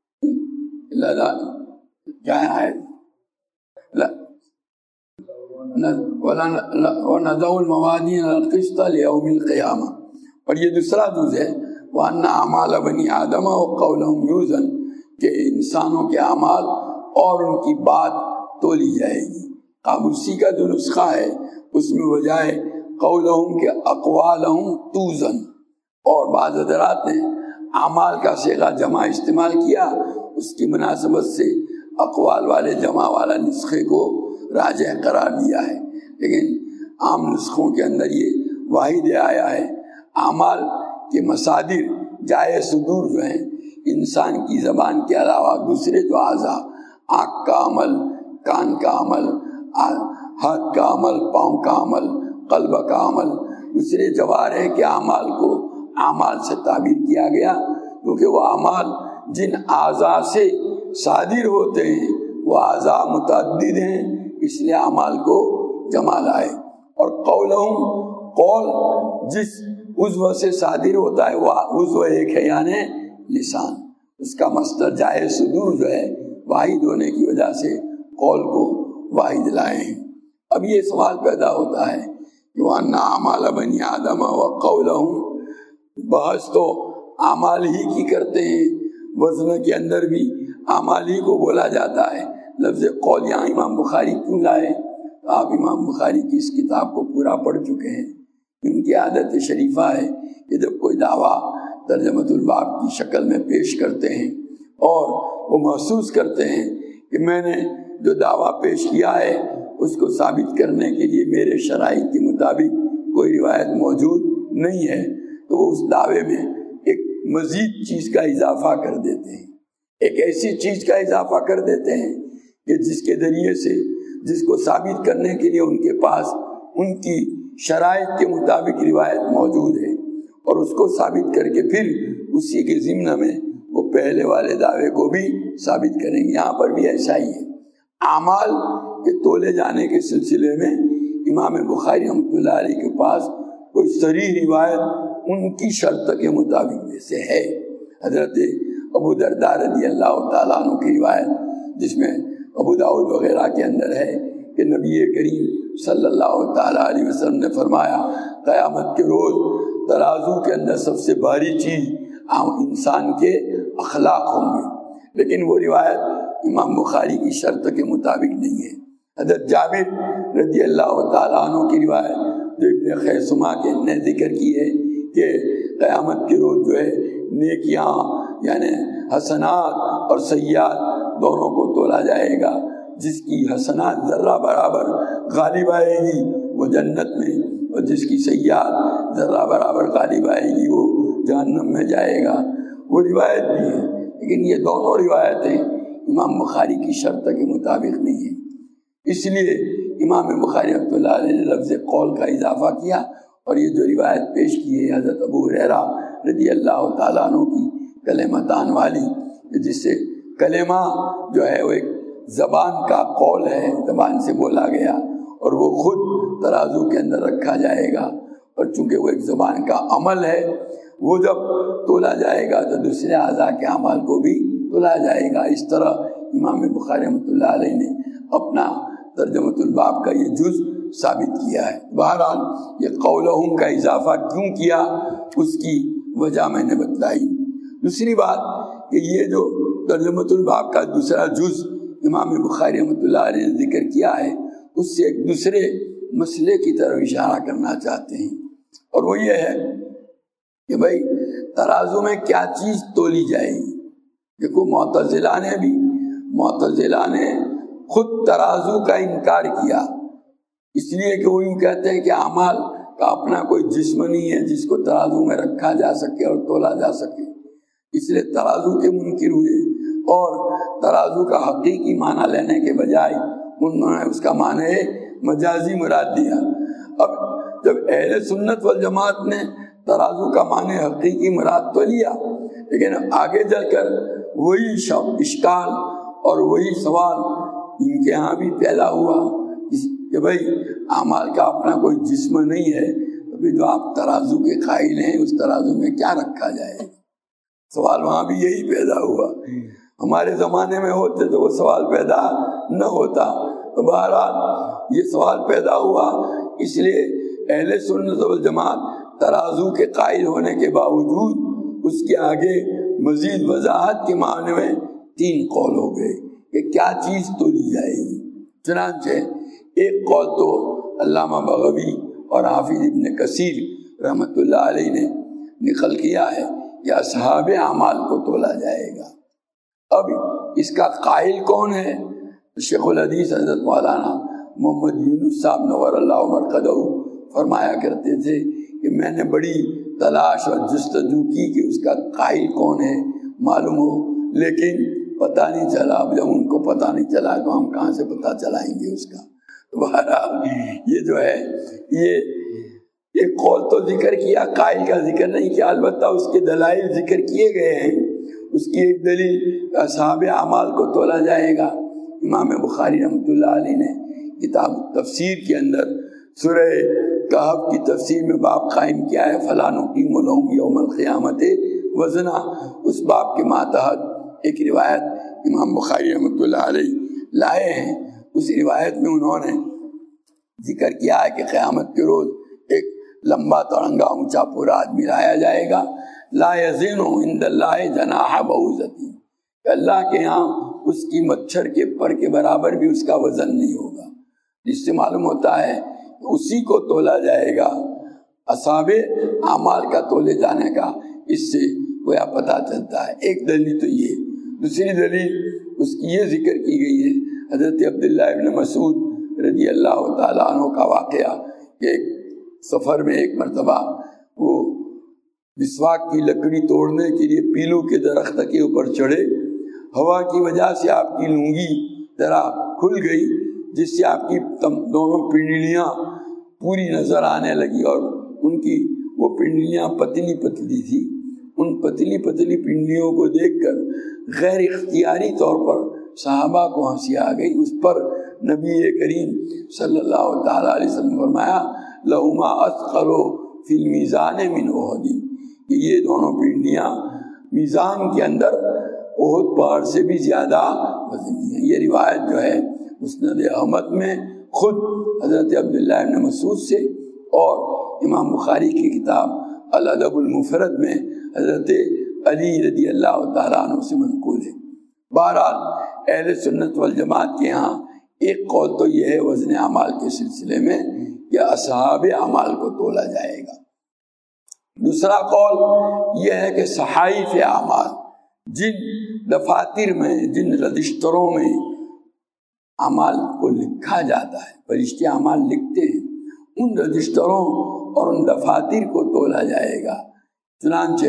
کیا ہے آیت وَنَضَعُ الْمَوَازِينَ الْقِسْطَ لِيَوْمِ الْقِيَامَةِ. اور یہ دوسرا جز ہے وَأَنَّ أَعْمَالَ بَنِي آدَمَ وَقَوْلَهُمْ يُوزَنُ، کہ انسانوں کے اعمال اور ان کی بات تولی جائے گی. قابوسی کا جو نسخہ ہے اس میں بجائے قولہم کے اقوالہم توزن، اور بعض حضرات نے اعمال کا صیغہ جمع استعمال کیا، اس کی مناسبت سے اقوال والے جمع والا نسخے کو راجح قرار دیا ہے، لیکن عام نسخوں کے اندر یہ واحد آیا ہے. اعمال کے مصادر جائے صدور جو ہیں انسان کی زبان کے علاوہ دوسرے جو اعضاء، آنکھ کا عمل، کان کا عمل، ہاتھ کا عمل، پاؤں کا عمل، قلب کا عمل، دوسرے جوارح کے اعمال کو اعمال سے تعبیر کیا گیا، کیونکہ وہ اعمال جن اعضاء سے صادر ہوتے ہیں وہ اعضاء متعدد ہیں، اس لیے اعمال کو جمع لائے. اور قولہم، قول جس عضو سے صادر ہوتا ہے وہ عضو ایک ہے، یعنی لسان، اس کا مصدر جائے صدور جو ہے واحد ہونے کی وجہ سے قول کو واحد لائے ہیں. اب یہ سوال پیدا ہوتا ہے کہ وَأَنَّ أَعْمَالَ بَنِي آدَمَ وَقَوْلَهُمْ، بحث تو اعمال ہی کی کرتے ہیں، وزن کے اندر بھی اعمال ہی کو بولا جاتا ہے. لفظ قول یہاں امام بخاری کیوں لائے؟ آپ امام بخاری کی اس کتاب کو پورا پڑھ چکے ہیں. ان کی عادت شریفہ ہے کہ جب کوئی دعویٰ ترجمۃ الباب کی شکل میں پیش کرتے ہیں اور وہ محسوس کرتے ہیں کہ میں نے جو دعویٰ پیش کیا ہے اس کو ثابت کرنے کے لیے میرے شرائط کے مطابق کوئی روایت موجود نہیں ہے، تو وہ اس دعوے میں ایک مزید چیز کا اضافہ کر دیتے ہیں، ایک ایسی چیز کا اضافہ کر دیتے ہیں کہ جس کے ذریعے سے جس کو ثابت کرنے کے لیے ان کے پاس ان کی شرائط کے مطابق روایت موجود ہے، اور اس کو ثابت کر کے پھر اسی کے ضمن میں وہ پہلے والے دعوے کو بھی ثابت کریں گے. یہاں پر بھی ایسا ہی ہے. اعمال کے تولے جانے کے سلسلے میں امام بخاری رحمۃ اللہ علیہ کے پاس کوئی صریح روایت ان کی شرط کے مطابق میں سے ہے. حضرت ابو درداء رضی اللہ تعالیٰ عنہ کی روایت جس میں ابو داؤد وغیرہ کے اندر ہے کہ نبی کریم صلی اللہ تعالیٰ علیہ وسلم نے فرمایا قیامت کے روز ترازو کے اندر سب سے بھاری چیز انسان کے اخلاق ہوں گے، لیکن وہ روایت امام بخاری کی شرط کے مطابق نہیں ہے. حضرت جابر رضی اللہ تعالیٰ عنہ کی روایت جو ابن خیثمہ کے نے ذکر کی ہے کہ قیامت کے روز جو ہے نیکیاں یعنی حسنات اور سیئات دونوں کو تولا جائے گا. جس کی حسنات ذرہ برابر غالب آئے گی وہ جنت میں، اور جس کی سیئات ذرہ برابر غالب آئے گی وہ جہنم میں جائے گا. وہ روایت بھی ہے، لیکن یہ دونوں روایتیں امام بخاری کی شرط کے مطابق نہیں ہیں. اس لیے امام بخاری رحمۃ اللہ علیہ نے لفظ قول کا اضافہ کیا، اور یہ جو روایت پیش کی ہے حضرت ابو ہریرہ رضی اللہ تعالیٰ عنہ کی کلمتان والی، جس سے کلمہ جو ہے وہ ایک زبان کا قول ہے، زبان سے بولا گیا اور وہ خود ترازو کے اندر رکھا جائے گا، اور چونکہ وہ ایک زبان کا عمل ہے وہ جب تولا جائے گا تو دوسرے اعضاء کے اعمال کو بھی تولا جائے گا. اس طرح امام بخاری رحمۃ اللہ علیہ نے اپنا ترجمۃ الباب کا یہ جز ثابت کیا ہے. بہرحال یہ قولہم کا اضافہ کیوں کیا اس کی وجہ میں نے بتلائی. دوسری بات کہ یہ جو ترجمۃ الباب کا دوسرا جز امام بخاری رحمۃ اللہ علیہ نے ذکر کیا ہے اس سے ایک دوسرے مسئلے کی طرف اشارہ کرنا چاہتے ہیں، اور وہ یہ ہے کہ بھائی ترازو میں کیا چیز تولی جائے گی. دیکھو معتزلہ نے خود ترازو کا انکار کیا، اس لیے کہ وہ یوں کہتے ہیں کہ اعمال کا اپنا کوئی جسم نہیں ہے جس کو ترازو میں رکھا جا سکے اور تولا جا سکے، اس لیے ترازو کے منکر ہوئے، اور ترازو کا حقیقی معنی لینے کے بجائے انہوں نے اس کا معنی مجازی مراد دیا. اب جب اہل سنت والجماعت نے ترازو کا معنی حقیقی مراد تو لیا، لیکن آگے چل کر وہی اشکال اور وہی سوال ان کے ہاں بھی پیدا ہوا کہ بھائی اعمال کا اپنا کوئی جسم نہیں ہے، تو پھر جو آپ ترازو کے قائل ہیں اس ترازو میں کیا رکھا جائے. سوال وہاں بھی یہی پیدا ہوا. ہمارے زمانے میں ہوتے تو وہ سوال پیدا نہ ہوتا. تو بہرحال یہ سوال پیدا ہوا، اس لیے اہل سنت والجماعت ترازو کے قائل ہونے کے باوجود اس کے آگے مزید وضاحت کے معنی میں 3 قول ہو گئے کہ کیا چیز تولی جائے گی۔ چنانچہ ایک قول تو علامہ بغوی اور حافظ ابن کثیر رحمۃ اللہ علیہ نے نقل کیا ہے کہ اصحاب اعمال کو تولا جائے گا۔ اب اس کا قائل کون ہے؟ شیخ الحدیث حضرت مولانا محمد یونس صاحب نور اللہ مرقدہ فرمایا کرتے تھے کہ میں نے بڑی تلاش اور جستجو کی کہ اس کا قائل کون ہے معلوم ہو، لیکن پتہ نہیں چلا۔ اب جب ان کو پتہ نہیں چلا تو ہم کہاں سے پتہ چلائیں گے اس کا؟ بہرحال یہ جو ہے یہ ایک قول تو ذکر کیا، قائل کا ذکر نہیں کیا، البتہ اس کے دلائل ذکر کیے گئے ہیں۔ اس کی ایک دلیل اصحاب اعمال کو تولا جائے گا۔ امام بخاری رحمۃ اللہ علیہ نے کتاب تفسیر کے اندر سورہ کہف کی تفسیر میں باب قائم کیا ہے، فَلَا نُقِيمُ لَهُمْ يَوْمَ الْقِيَامَةِ وَزْنًا۔ اس باب کے ماتحت ایک روایت امام بخاری رحمۃ اللہ علیہ لائے ہیں۔ اس روایت میں انہوں نے ذکر کیا ہے کہ قیامت کے روز ایک لمبا تڑنگا اونچا پورا آدمی لایا جائے گا، لا یزن عند اللہ جناح بعوضۃ، اللہ کے ہاں اس کی مچھر کے پر کے برابر بھی اس کا وزن نہیں ہوگا، جس سے معلوم ہوتا ہے اسی کو تولا جائے گا۔ اصحاب اعمال کا تولے جانے کا اس سے گویا پتہ چلتا ہے۔ ایک دلیل تو یہ، دوسری دلیل اس کی یہ ذکر کی گئی ہے، حضرت عبداللہ ابن مسعود رضی اللہ تعالیٰ عنہ کا واقعہ کہ ایک سفر میں ایک مرتبہ وہ مسواک کی لکڑی توڑنے کے لیے پیلو کے درخت کے اوپر چڑھے، ہوا کی وجہ سے آپ کی لنگی ذرا کھل گئی، جس سے آپ کی دونوں پنڈلیاں پوری نظر آنے لگی، اور ان کی وہ پنڈلیاں پتلی پتلی تھی۔ ان پتلی پتلی پنڈلیوں کو دیکھ کر غیر اختیاری طور پر صحابہ کو ہنسی آ گئی۔ اس پر نبی کریم صلی اللہ تعالیٰ علیہ وسلم نے فرمایا لہما اثقل فی المیزان من احد، کہ یہ دونوں پنڈلیاں میزان کے اندر احد پہاڑ سے بھی زیادہ وزنی ہیں۔ یہ روایت جو ہے مسند احمد میں خود حضرت عبداللہ بن مسعود سے، اور امام بخاری کی کتاب الادب المفرد میں حضرت علی رضی اللہ تعالیٰ عنہ سے منقول ہے۔ بہرحال اہل سنت والجماعت کے ہاں ایک قول تو یہ ہے وزن اعمال کے سلسلے میں کہ اصحاب اعمال کو تولا جائے گا۔ دوسرا قول یہ ہے کہ صحائف اعمال، جن دفاتر میں جن رجسٹروں میں اعمال کو لکھا جاتا ہے، فرشتے اعمال لکھتے ہیں، ان رجسٹروں اور ان دفاتر کو تولا جائے گا۔ چنانچہ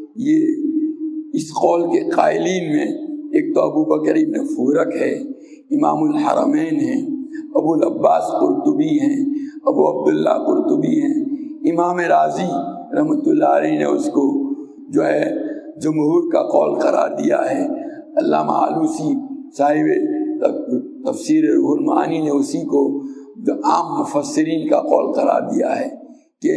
یہ اس قول کے قائلین میں ایک تو ابو بکر بن فورک ہے، امام الحرمین ہیں، ابو العباس قرطبی ہیں، ابو عبداللہ قرطبی ہیں، امام رازی رحمۃ اللہ علیہ نے اس کو جو ہے جمہور کا قول قرار دیا ہے، علامہ آلوسی صاحب تفسیر روح المعانی نے اسی کو جو عام مفسرین کا قول قرار دیا ہے کہ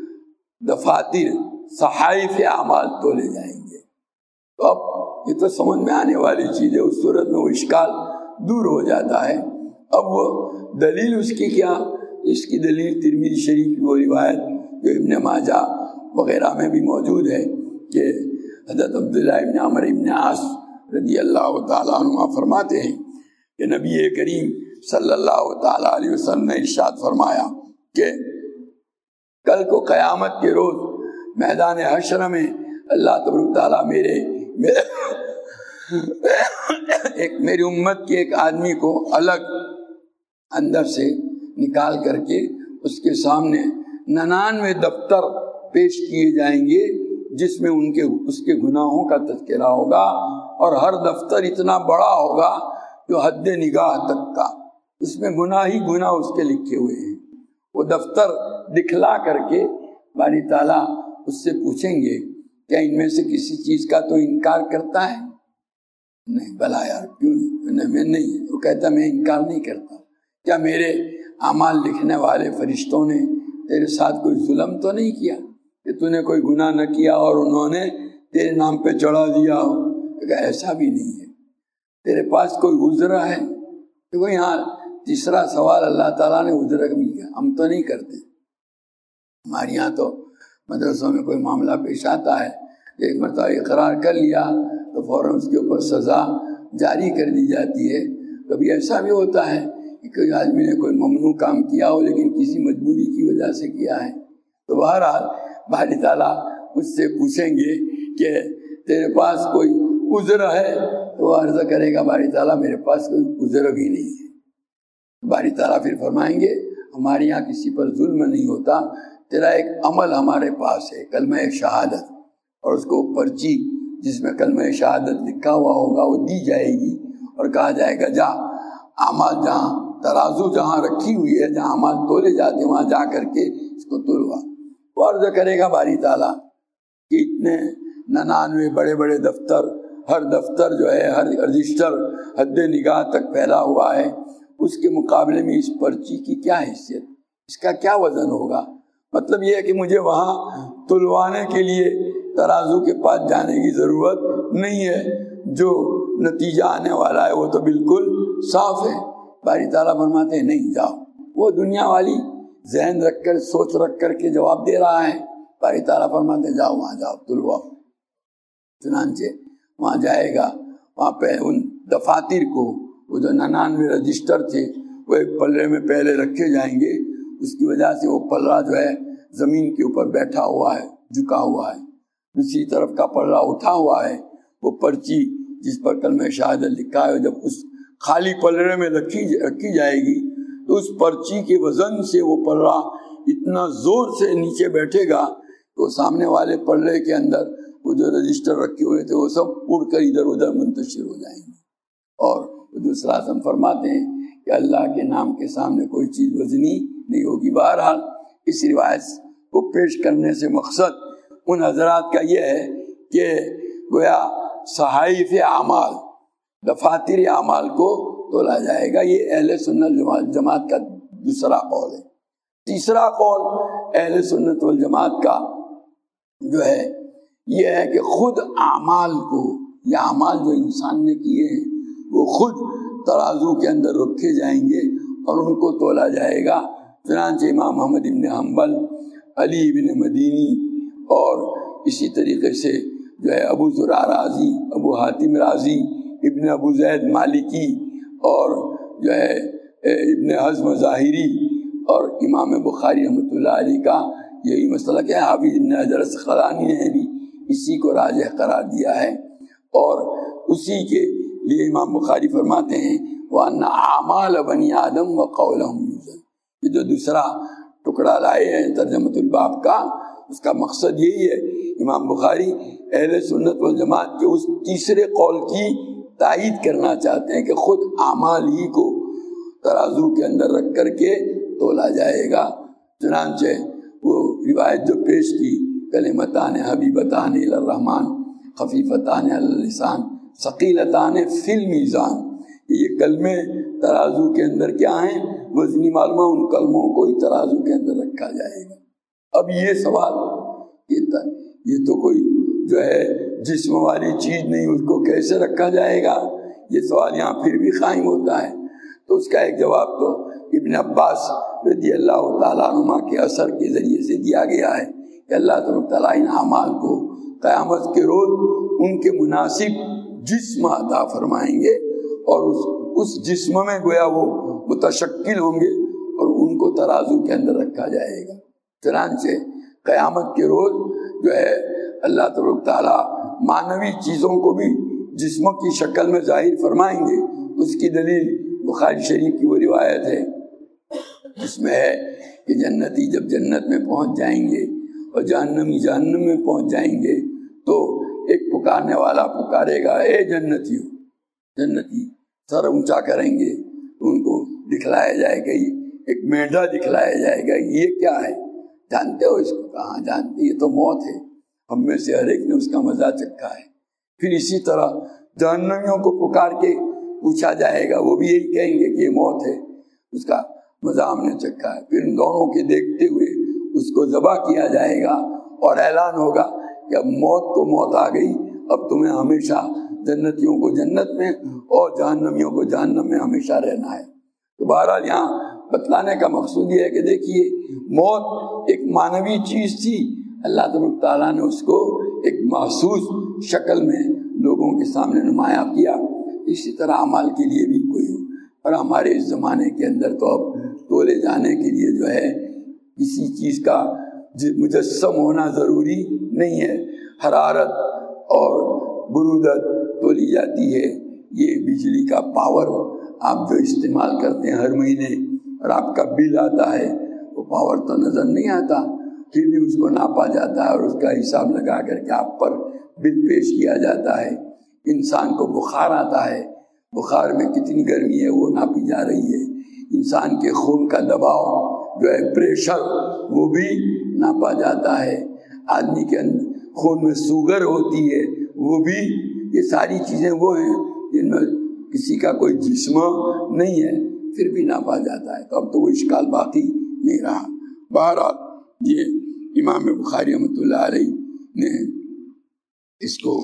دفاتر صحائف اعمال تولے جائیں گے۔ تو اب یہ تو سمجھ میں آنے والی چیز ہے، اس صورت میں وہ اشکال دور ہو جاتا ہے۔ اب وہ دلیل اس کی کیا؟ اس کی دلیل ترمذی شریف کی وہ روایت جو ابن ماجہ وغیرہ میں بھی موجود ہے کہ حضرت عبداللہ ابن عمرو ابن عاص رضی اللہ تعالیٰ عنہ فرماتے ہیں کہ نبی کریم صلی اللہ تعالیٰ علیہ وسلم نے ارشاد فرمایا کہ کل کو قیامت کے روز میدان حشر میں اللہ تبارک تعالیٰ میری امت کے ایک آدمی کو الگ اندر سے نکال کر کے اس کے سامنے 99 دفتر پیش کیے جائیں گے، جس میں اس کے گناہوں کا تذکرہ ہوگا، اور ہر دفتر اتنا بڑا ہوگا جو حد نگاہ تک کا، اس میں گناہ ہی گناہ اس کے لکھے ہوئے ہیں۔ وہ دفتر دکھلا کر کے باری تعالیٰ اس سے پوچھیں گے کیا ان میں سے کسی چیز کا تو انکار کرتا ہے؟ نہیں، بلا یار کیوں نہیں؟ میں نہیں، وہ کہتا میں انکار نہیں کرتا۔ کیا میرے اعمال لکھنے والے فرشتوں نے تیرے ساتھ کوئی ظلم تو نہیں کیا کہ تو نے کوئی گناہ نہ کیا اور انہوں نے تیرے نام پہ چڑھا دیا ہو؟ کہ ایسا بھی نہیں ہے۔ تیرے پاس کوئی عذر ہے؟ کہ وہ یہاں تیسرا سوال اللہ تعالیٰ نے عذر بھی کیا، ہم تو نہیں کرتے. ہمارے یہاں تو مدرسوں میں کوئی معاملہ پیش آتا ہے، ایک مرتبہ اقرار کر لیا تو فوراً اس کے اوپر سزا جاری کر دی جاتی ہے. کبھی ایسا بھی ہوتا ہے کہ کوئی آدمی نے کوئی ممنوع کام کیا ہو لیکن کسی مجبوری کی وجہ سے کیا ہے، تو بہرحال باری تعالیٰ اس سے پوچھیں گے کہ تیرے پاس کوئی عذر ہے، تو عرض کرے گا باری تعالیٰ میرے پاس کوئی عذر بھی نہیں ہے. باری تعالیٰ پھر فرمائیں گے ہمارے یہاں کسی پر ظلم نہیں ہوتا، تیرا ایک عمل ہمارے پاس ہے، کلمہ شہادت، اور اس کو پرچی جس میں کلمہ شہادت لکھا ہوا ہوگا وہ دی جائے گی اور کہا جائے گا جا اعمال جہاں ترازو جہاں رکھی ہوئی ہے، جہاں اعمال تولے جاتے ہیں وہاں جا کر کے اس کو تولوا. وہ عرض کرے گا باری تعالیٰ کہ اتنے 99 بڑے بڑے دفتر، ہر دفتر جو ہے ہر رجسٹر حد نگاہ تک پھیلا ہوا ہے، اس کے مقابلے میں اس پرچی کی کیا حیثیت، اس کا کیا وزن ہوگا. مطلب یہ ہے کہ مجھے وہاں تلوانے کے لیے ترازو کے پاس جانے کی ضرورت نہیں ہے، جو نتیجہ آنے والا ہے وہ تو بالکل صاف ہے. باری تعالیٰ فرماتے ہیں نہیں جاؤ. وہ دنیا والی ذہن رکھ کر سوچ رکھ کر کے جواب دے رہا ہے. باری تعالیٰ فرماتے ہیں جاؤ وہاں جاؤ تلواؤ. چنانچہ وہاں جائے گا، وہاں پہ ان دفاتر کو، وہ جو 99 رجسٹر تھے وہ ایک پلڑے میں پہلے رکھے جائیں گے. اس کی وجہ سے وہ پلڑا جو ہے زمین کے اوپر بیٹھا ہوا ہے، جھکا ہوا ہے. دوسری طرف کا پلڑا اٹھا ہوا ہے، وہ پرچی جس پر کلمہ شہادت لکھا ہے جب اس خالی پلڑے میں رکھی جائے گی تو اس پرچی کے وزن سے وہ پلڑا اتنا زور سے نیچے بیٹھے گا تو سامنے والے پلڑے کے اندر وہ جو رجسٹر رکھے ہوئے تھے وہ سب اڑ کر ادھر ادھر منتشر ہو جائیں گے. اور دوسرا اعظم فرماتے ہیں کہ اللہ کے نام کے سامنے کوئی چیز وزنی نہیں ہوگی. بہرحال اس روایت کو پیش کرنے سے مقصد ان حضرات کا یہ ہے کہ گویا صحائف اعمال، دفاتر اعمال کو تولا جائے گا. یہ اہل سنت جماعت کا دوسرا قول ہے. تیسرا قول اہل سنت والجماعت کا جو ہے یہ ہے کہ خود اعمال کو، یا اعمال جو انسان نے کیے ہیں وہ خود ترازو کے اندر رکھے جائیں گے اور ان کو تولا جائے گا. چنانچہ امام احمد بن حنبل، علی بن مدینی اور اسی طریقے سے جو ہے ابو زرع رازی، ابو حاتم رازی، ابن ابو زید مالکی اور جو ہے ابن حزم ظاہری اور امام بخاری رحمۃ اللہ علیہ کا یہی مسئلہ کہ حافظ ابن حجر اسقلانی نے بھی اسی کو راجح قرار دیا ہے. اور اسی کے لیے امام بخاری فرماتے ہیں وَأَنَّ أَعْمَالَ بَنِي آدَمَ وَقَوْلَهُمْ يُوزَنُ. یہ جو دوسرا ٹکڑا لائے ہیں ترجمۃ الباب کا، اس کا مقصد یہی ہے. امام بخاری اہل سنت والجماعت کے اس تیسرے قول کی تائید کرنا چاہتے ہیں کہ خود اعمال ہی کو ترازو کے اندر رکھ کر کے تولا جائے گا. چنانچہ وہ روایت جو پیش کی کلمتان حبیبتان الی الرحمن خفیفتان علی اللسان ثقیلتان فی المیزان، یہ کلمے ترازو کے اندر کیا ہیں، وزنی معلومہ، ان کلموں کو ہی ترازو کے اندر رکھا جائے گا. اب یہ سوال یہ تو کوئی جو ہے جسم والی چیز نہیں، اس کو کیسے رکھا جائے گا، یہ سوال یہاں پھر بھی قائم ہوتا ہے. تو اس کا ایک جواب تو ابن عباس رضی اللہ تعالیٰ عنہ کے اثر کے ذریعے سے دیا گیا ہے کہ اللہ تعالیٰ ان اعمال کو قیامت کے روز ان کے مناسب جسم عطا فرمائیں گے اور اس جسم میں گویا وہ متشکل ہوں گے اور ان کو ترازو کے اندر رکھا جائے گا. چنانچہ قیامت کے روز جو ہے اللہ تعالیٰ معنوی چیزوں کو بھی جسموں کی شکل میں ظاہر فرمائیں گے. اس کی دلیل بخاری شریف کی وہ روایت ہے جس میں ہے کہ جنتی جب جنت میں پہنچ جائیں گے اور جہنمی جہنم میں پہنچ جائیں گے تو ایک پکارنے والا پکارے گا اے جنتیو. جنتی سر اونچا کریں گے تو ان کو دکھلایا جائے گا، ایک مینڈا دکھلایا جائے گا. یہ کیا ہے جانتے ہو اس کو؟ کہاں جانتے، یہ تو موت ہے. ہم میں سے ہر ایک نے اس کا مزہ چکھا ہے. پھر اسی طرح جہنمیوں کو پکار کے پوچھا جائے گا، وہ بھی یہی کہیں گے کہ یہ موت ہے، اس کا مزہ ہم نے چکھا ہے. پھر ان دونوں کے دیکھتے ہوئے اس کو ذبح کیا جائے گا اور اعلان ہوگا کہ اب موت کو موت آ گئی، اب تمہیں ہمیشہ جنتیوں کو جنت میں اور جہنمیوں کو جہنم میں ہمیشہ رہنا ہے. تو بہرحال یہاں بتلانے کا مقصود یہ ہے کہ دیکھیے موت ایک معنوی چیز تھی، اللہ تبارک تعالیٰ نے اس کو ایک محسوس شکل میں لوگوں کے سامنے نمایاں کیا۔ اسی طرح اعمال کے لیے بھی کوئی ہو، اور ہمارے اس زمانے کے اندر تو اب تولے جانے کے لیے جو ہے کسی چیز کا مجسم ہونا ضروری نہیں ہے، حرارت اور برودت تولی جاتی ہے۔ یہ بجلی کا پاور آپ جو استعمال کرتے ہیں ہر مہینے اور آپ کا بل آتا ہے، وہ پاور تو نظر نہیں آتا، پھر بھی اس کو ناپا جاتا ہے اور اس کا حساب لگا کر کے آپ پر بل پیش کیا جاتا ہے۔ انسان کو بخار آتا ہے، بخار میں کتنی گرمی ہے وہ ناپی جا رہی ہے۔ انسان کے خون کا دباؤ جو ہے پریشر، وہ بھی ناپا جاتا ہے۔ آدمی کے خون میں شوگر ہوتی ہے، وہ بھی، یہ ساری چیزیں وہ ہیں جن میں کسی کا کوئی جسم نہیں ہے پھر بھی ناپا جاتا ہے۔ تو اب تو وہ اشکال باقی نہیں رہا۔ بہرحال یہ امام بخاری رحمۃ اللہ علیہ نے اس کو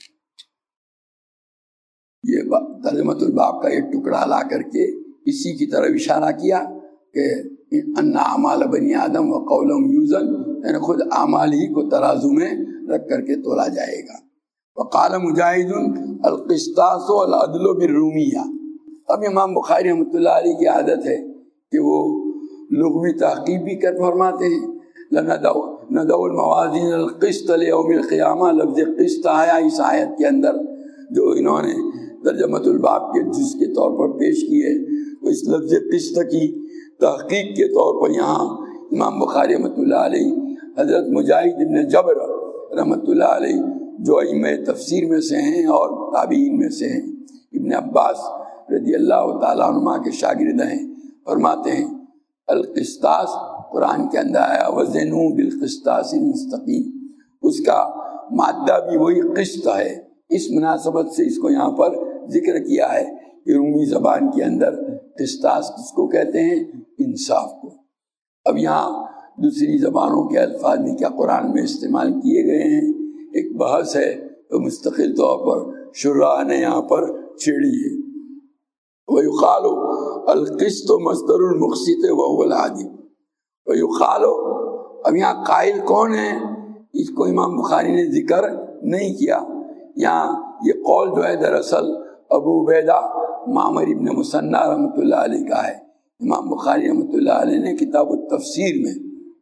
یہ ترجمۃ الباب کا ایک ٹکڑا لا کر کے اسی کی طرف اشارہ کیا کہ ان اعمال بنی آدم و قولهم یوزن، یعنی خود اعمال ہی کو ترازو میں رکھ کر کے تولا جائے گا۔ وقال مجاہد القسطاس والعدل بالرومیہ۔ اب امام بخاری رحمۃ اللہ علیہ کی عادت ہے کہ وہ لغوی تحقیق بھی کر فرماتے ہیں۔ ندعو الموازین القسط لیوم القیامہ، لفظ قسط آیا اس آیت کے اندر جو انہوں نے ترجمۃ الباب کے جز کے طور پر پیش کی ہے، تو اس لفظ قسط کی تحقیق کے طور پر یہاں امام بخاری رحمۃ اللہ علیہ حضرت مجاہد ابن جبر رحمۃ اللہ علیہ جو ائمہ تفسیر میں سے ہیں اور تابعین میں سے ہیں، ابن عباس رضی اللہ تعالیٰ عنہما کے شاگرد ہیں، فرماتے ہیں القسطاس قرآن کے اندر آیا وزنوا بالقسطاس المستقیم، اس کا مادہ بھی وہی قسط ہے۔ اس مناسبت سے اس کو یہاں پر ذکر کیا ہے کہ رومی زبان کے اندر قسطاس کس کو کہتے ہیں؟ انصاف کو۔ اب یہاں دوسری زبانوں کے الفاظ بھی کیا قرآن میں استعمال کیے گئے ہیں، ایک بحث ہے تو مستقل طور پر شراح نے یہاں پر چھیڑی ہے۔ وَيُقَالُ الْقِسْطُ مَصْدَرُ الْمُقْسِطِ وَهُوَ الْعَادِلُ۔ وَيُقَالُ، اب یہاں قائل کون ہے اس کو امام بخاری نے ذکر نہیں کیا۔ یہاں یہ قول جو ہے دراصل ابو عبیدہ معمر ابن مثنی رحمۃ اللہ علیہ کا ہے۔ امام بخاری رحمۃ اللہ علیہ نے کتاب التفسیر میں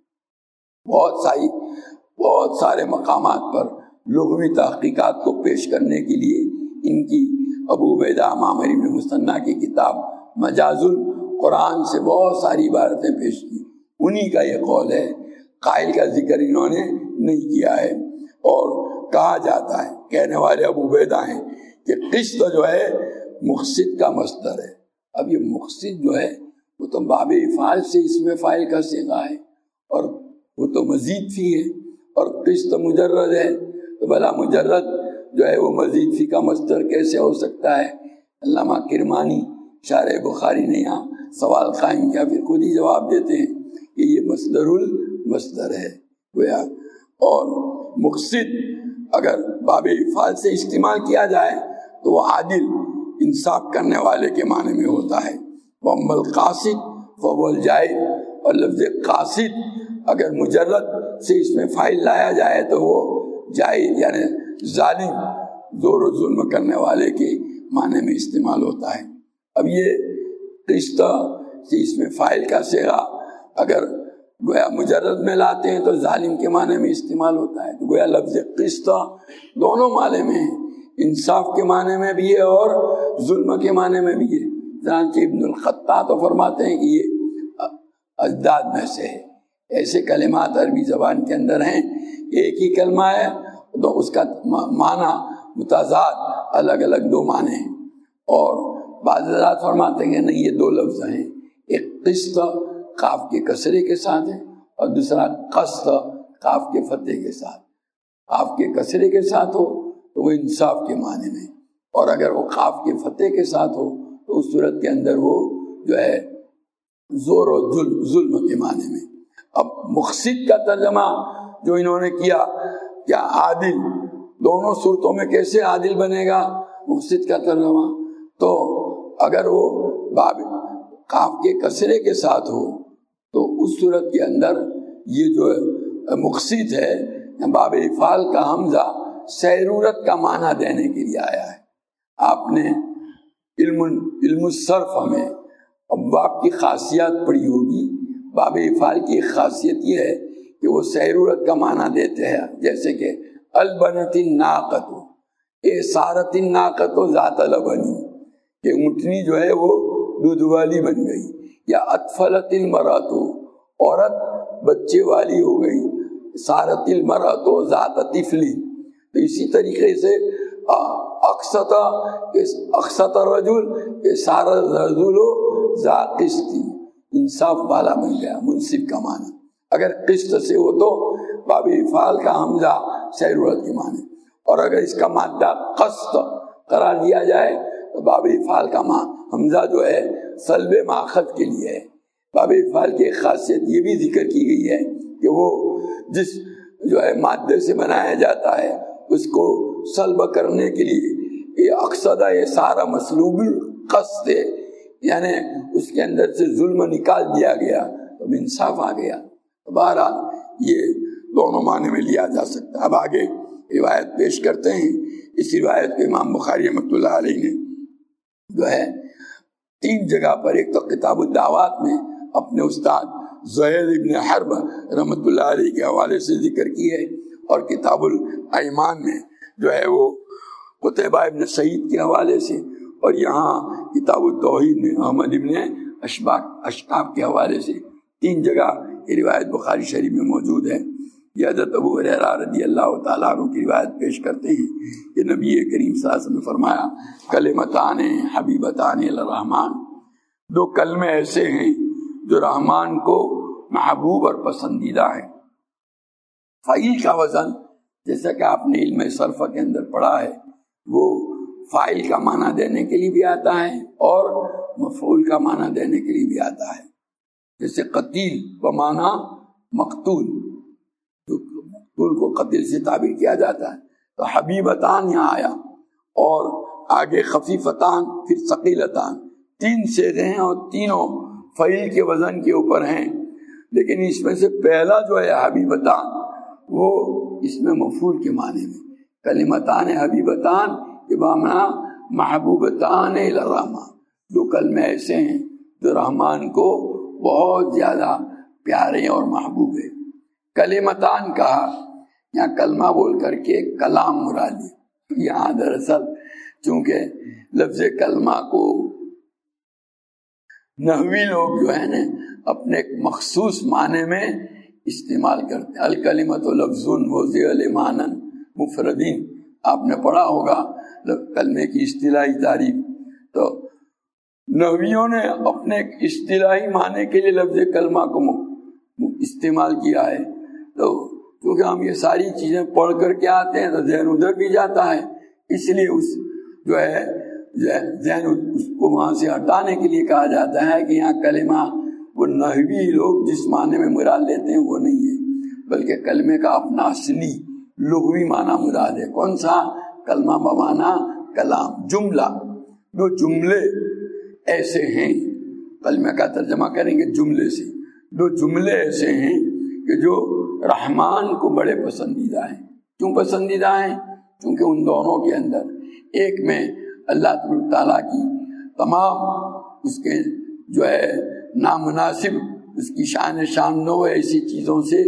بہت سارے مقامات پر لغوی تحقیقات کو پیش کرنے کے لیے ان کی ابو عبیدہ معمر ابن مثنی کی کتاب مجاز القرآن سے بہت ساری عبارتیں پیش کی۔ انہی کا یہ قول ہے، قائل کا ذکر انہوں نے نہیں کیا ہے۔ اور کہا جاتا ہے، کہنے والے ابو عبیدہ ہیں کہ قسط جو ہے مقصد کا مصدر ہے۔ اب یہ مقصد جو ہے وہ تو باب افعال سے اس میں فاعل کا صیغہ ہے اور وہ تو مزید فی ہے، اور قسط مجرد ہے، تو بھلا مجرد جو ہے وہ مزید فی کا مصدر کیسے ہو سکتا ہے؟ علامہ کرمانی شارح بخاری نے یہاں سوال قائم کیا، پھر خود ہی جواب دیتے ہیں کہ یہ مصدر المصدر ہے گویا۔ اور مقصد اگر باب افعال سے استعمال کیا جائے تو وہ عادل، انصاف کرنے والے کے معنی میں ہوتا ہے۔ وَأَمَّا الْقَاسِدُ فَهُوَ الْجَائِرُ، اور لفظ قاصد اگر مجرد سے اس میں فاعل لایا جائے تو وہ جائر یعنی ظالم، زور و ظلم کرنے والے کے معنی میں استعمال ہوتا ہے۔ اب یہ قسط سے اس میں فاعل کا صیغہ اگر گویا مجرد میں لاتے ہیں تو ظالم کے معنی میں استعمال ہوتا ہے، تو گویا لفظ قسط دونوں معنی میں ہے، انصاف کے معنی میں بھی ہے اور ظلم کے معنی میں بھی ہے۔ چنانچہ ابن الخطاب تو فرماتے ہیں کہ یہ اجداد میں سے ہے۔ ایسے کلمات عربی زبان کے اندر ہیں، ایک ہی کلمہ ہے تو اس کا معنی متضاد، الگ الگ دو معنی ہیں، اور بعض حضرات فرماتے ہیں کہ نہیں، یہ دو لفظ ہیں، ایک قسط قاف کے کسرے کے ساتھ ہے اور دوسرا قسط قاف کے فتح کے ساتھ۔ قاف کے کسرے کے ساتھ ہو تو وہ انصاف کے معنی میں، اور اگر وہ قاف کے فتح کے ساتھ ہو تو اس صورت کے اندر وہ جو ہے زور و ظلم کے معنی میں۔ اب مقصد کا ترجمہ جو انہوں نے کیا، کیا عادل، دونوں صورتوں میں کیسے عادل بنے گا مقصد کا ترجمہ؟ تو اگر وہ باب قاف کے کسرے کے ساتھ ہو تو اس صورت کے اندر یہ جو مقصد ہے باب افعال کا حمزہ سیرورت کا معنی دینے کے لیے آیا ہے. آپ نے علم الصرف میں ابواب کی خاصیت پڑھی ہوگی. باب افعال کی ایک خاصیت یہ ہے کہ وہ سیرورت کا معنی دیتے ہیں، جیسے کہ البنت الناقۃ سارت الناقۃ ذات لبن، کہ اونٹنی جو ہے وہ دودھ والی بن گئی، یا اطفلت المرأۃ عورت بچے والی ہو گئی، سارت المرأۃ ذات طفل. تو اسی طریقے سے اقسط الرجل سار الرجل ذا قسط، انصاف والا بن گیا، منصف کا معنی. اگر قسط سے ہو تو باب افعال کا حمزہ سیرورت کے معنی، اور اگر اس کا مادہ قسط قرار دیا جائے تو باب افعال کا حمزہ جو ہے سلب ماخذ کے لیے ہے. باب افعال کی ایک خاصیت یہ بھی ذکر کی گئی ہے کہ وہ جس جو ہے مادے سے بنایا جاتا ہے اس کو سلب کرنے کے لیے یہ اقصدہ یہ سارا مسلوب القصد ہے، یعنی اس کے اندر سے ظلم نکال دیا گیا تو انصاف آ گیا. بہرحال یہ دونوں معنی میں لیا جا سکتا ہے. اب آگے روایت پیش کرتے ہیں. اس روایت کو امام بخاری رحمۃ اللہ علیہ نے جو ہے 3 جگہ پر، ایک تو کتاب الدعوات میں اپنے استاد زہیر ابن حرب رحمۃ اللہ علیہ کے حوالے سے ذکر کی ہے، اور کتاب الایمان میں جو ہے وہ قتیبہ ابن سعید کے حوالے سے، اور یہاں کتاب التوحید میں احمد ابن اشکاب کے حوالے سے 3 جگہ یہ روایت بخاری شریف میں موجود ہے. یہ حضرت ابو ہریرہ رضی اللہ تعالیٰ عنہ کی روایت پیش کرتے ہیں کہ نبی کریم صلی اللہ علیہ وسلم نے فرمایا کلمتان حبیبتان للرحمن، 2 کلمے ایسے ہیں جو رحمان کو محبوب اور پسندیدہ ہیں. فعیل کا وزن جیسا کہ آپ نے علم صرف کے اندر پڑھا ہے وہ فاعل کا معنی دینے کے لیے بھی آتا ہے اور مفعول کا معنی دینے کے لیے بھی آتا ہے. جیسے قتیل بمعنی مقتول، جو مقتول کو قتل سے تعبیر کیا جاتا ہے. تو حبیبتان یہاں آیا، اور آگے خفیفتان، پھر ثقیلتان، 3 صیغے ہیں اور تینوں فعیل کے وزن کے اوپر ہیں. لیکن اس میں سے پہلا جو ہے حبیبتان وہ اس میں مفعول کے معنی میں، کلمتان حبیبتان کے معنی محبوبتان للرحمن، 2 کلمے ایسے ہیں جو رحمان کو بہت زیادہ پیارے اور محبوب ہے. کلمتان کہا، یہاں کلمہ بول کر کے کلام مراد ہے. یہاں دراصل چونکہ لفظ کلمہ کو نحوی لوگ جو ہے نا اپنے ایک مخصوص معنی میں استعمال کرتے ہیں. الکلمۃ لفظ وضع لمعنی مفردین، آپ نے پڑھا ہوگا کلمے کی اصطلاحی تعریف. تو نحویوں نے اپنے اصطلاحی معنی کے لیے لفظ کلمہ کو استعمال کیا ہے. تو کیونکہ ہم یہ ساری چیزیں پڑھ کر کے آتے ہیں تو ذہن ادھر بھی جاتا ہے، اس لیے اس جو ہے ذہن اس کو وہاں سے ہٹانے کے لیے کہا جاتا ہے کہ یہاں کلمہ وہ نحوی لوگ جس معنی میں مراد لیتے ہیں وہ نہیں ہے، بلکہ کلمے کا اپنا اصلی لغوی معنی مراد ہے. کون سا؟ کلمہ بمعنی کلام، جملہ. 2 جملے ایسے ہیں، کلمہ کا ترجمہ کریں گے جملے سے. 2 جملے ایسے ہیں کہ جو رحمان کو بڑے پسندیدہ ہیں. کیوں پسندیدہ ہیں؟ کیونکہ ان دونوں کے اندر ایک میں اللہ تعالیٰ کی تمام اس کے جو ہے نامناسب اس کی شان نو ایسی چیزوں سے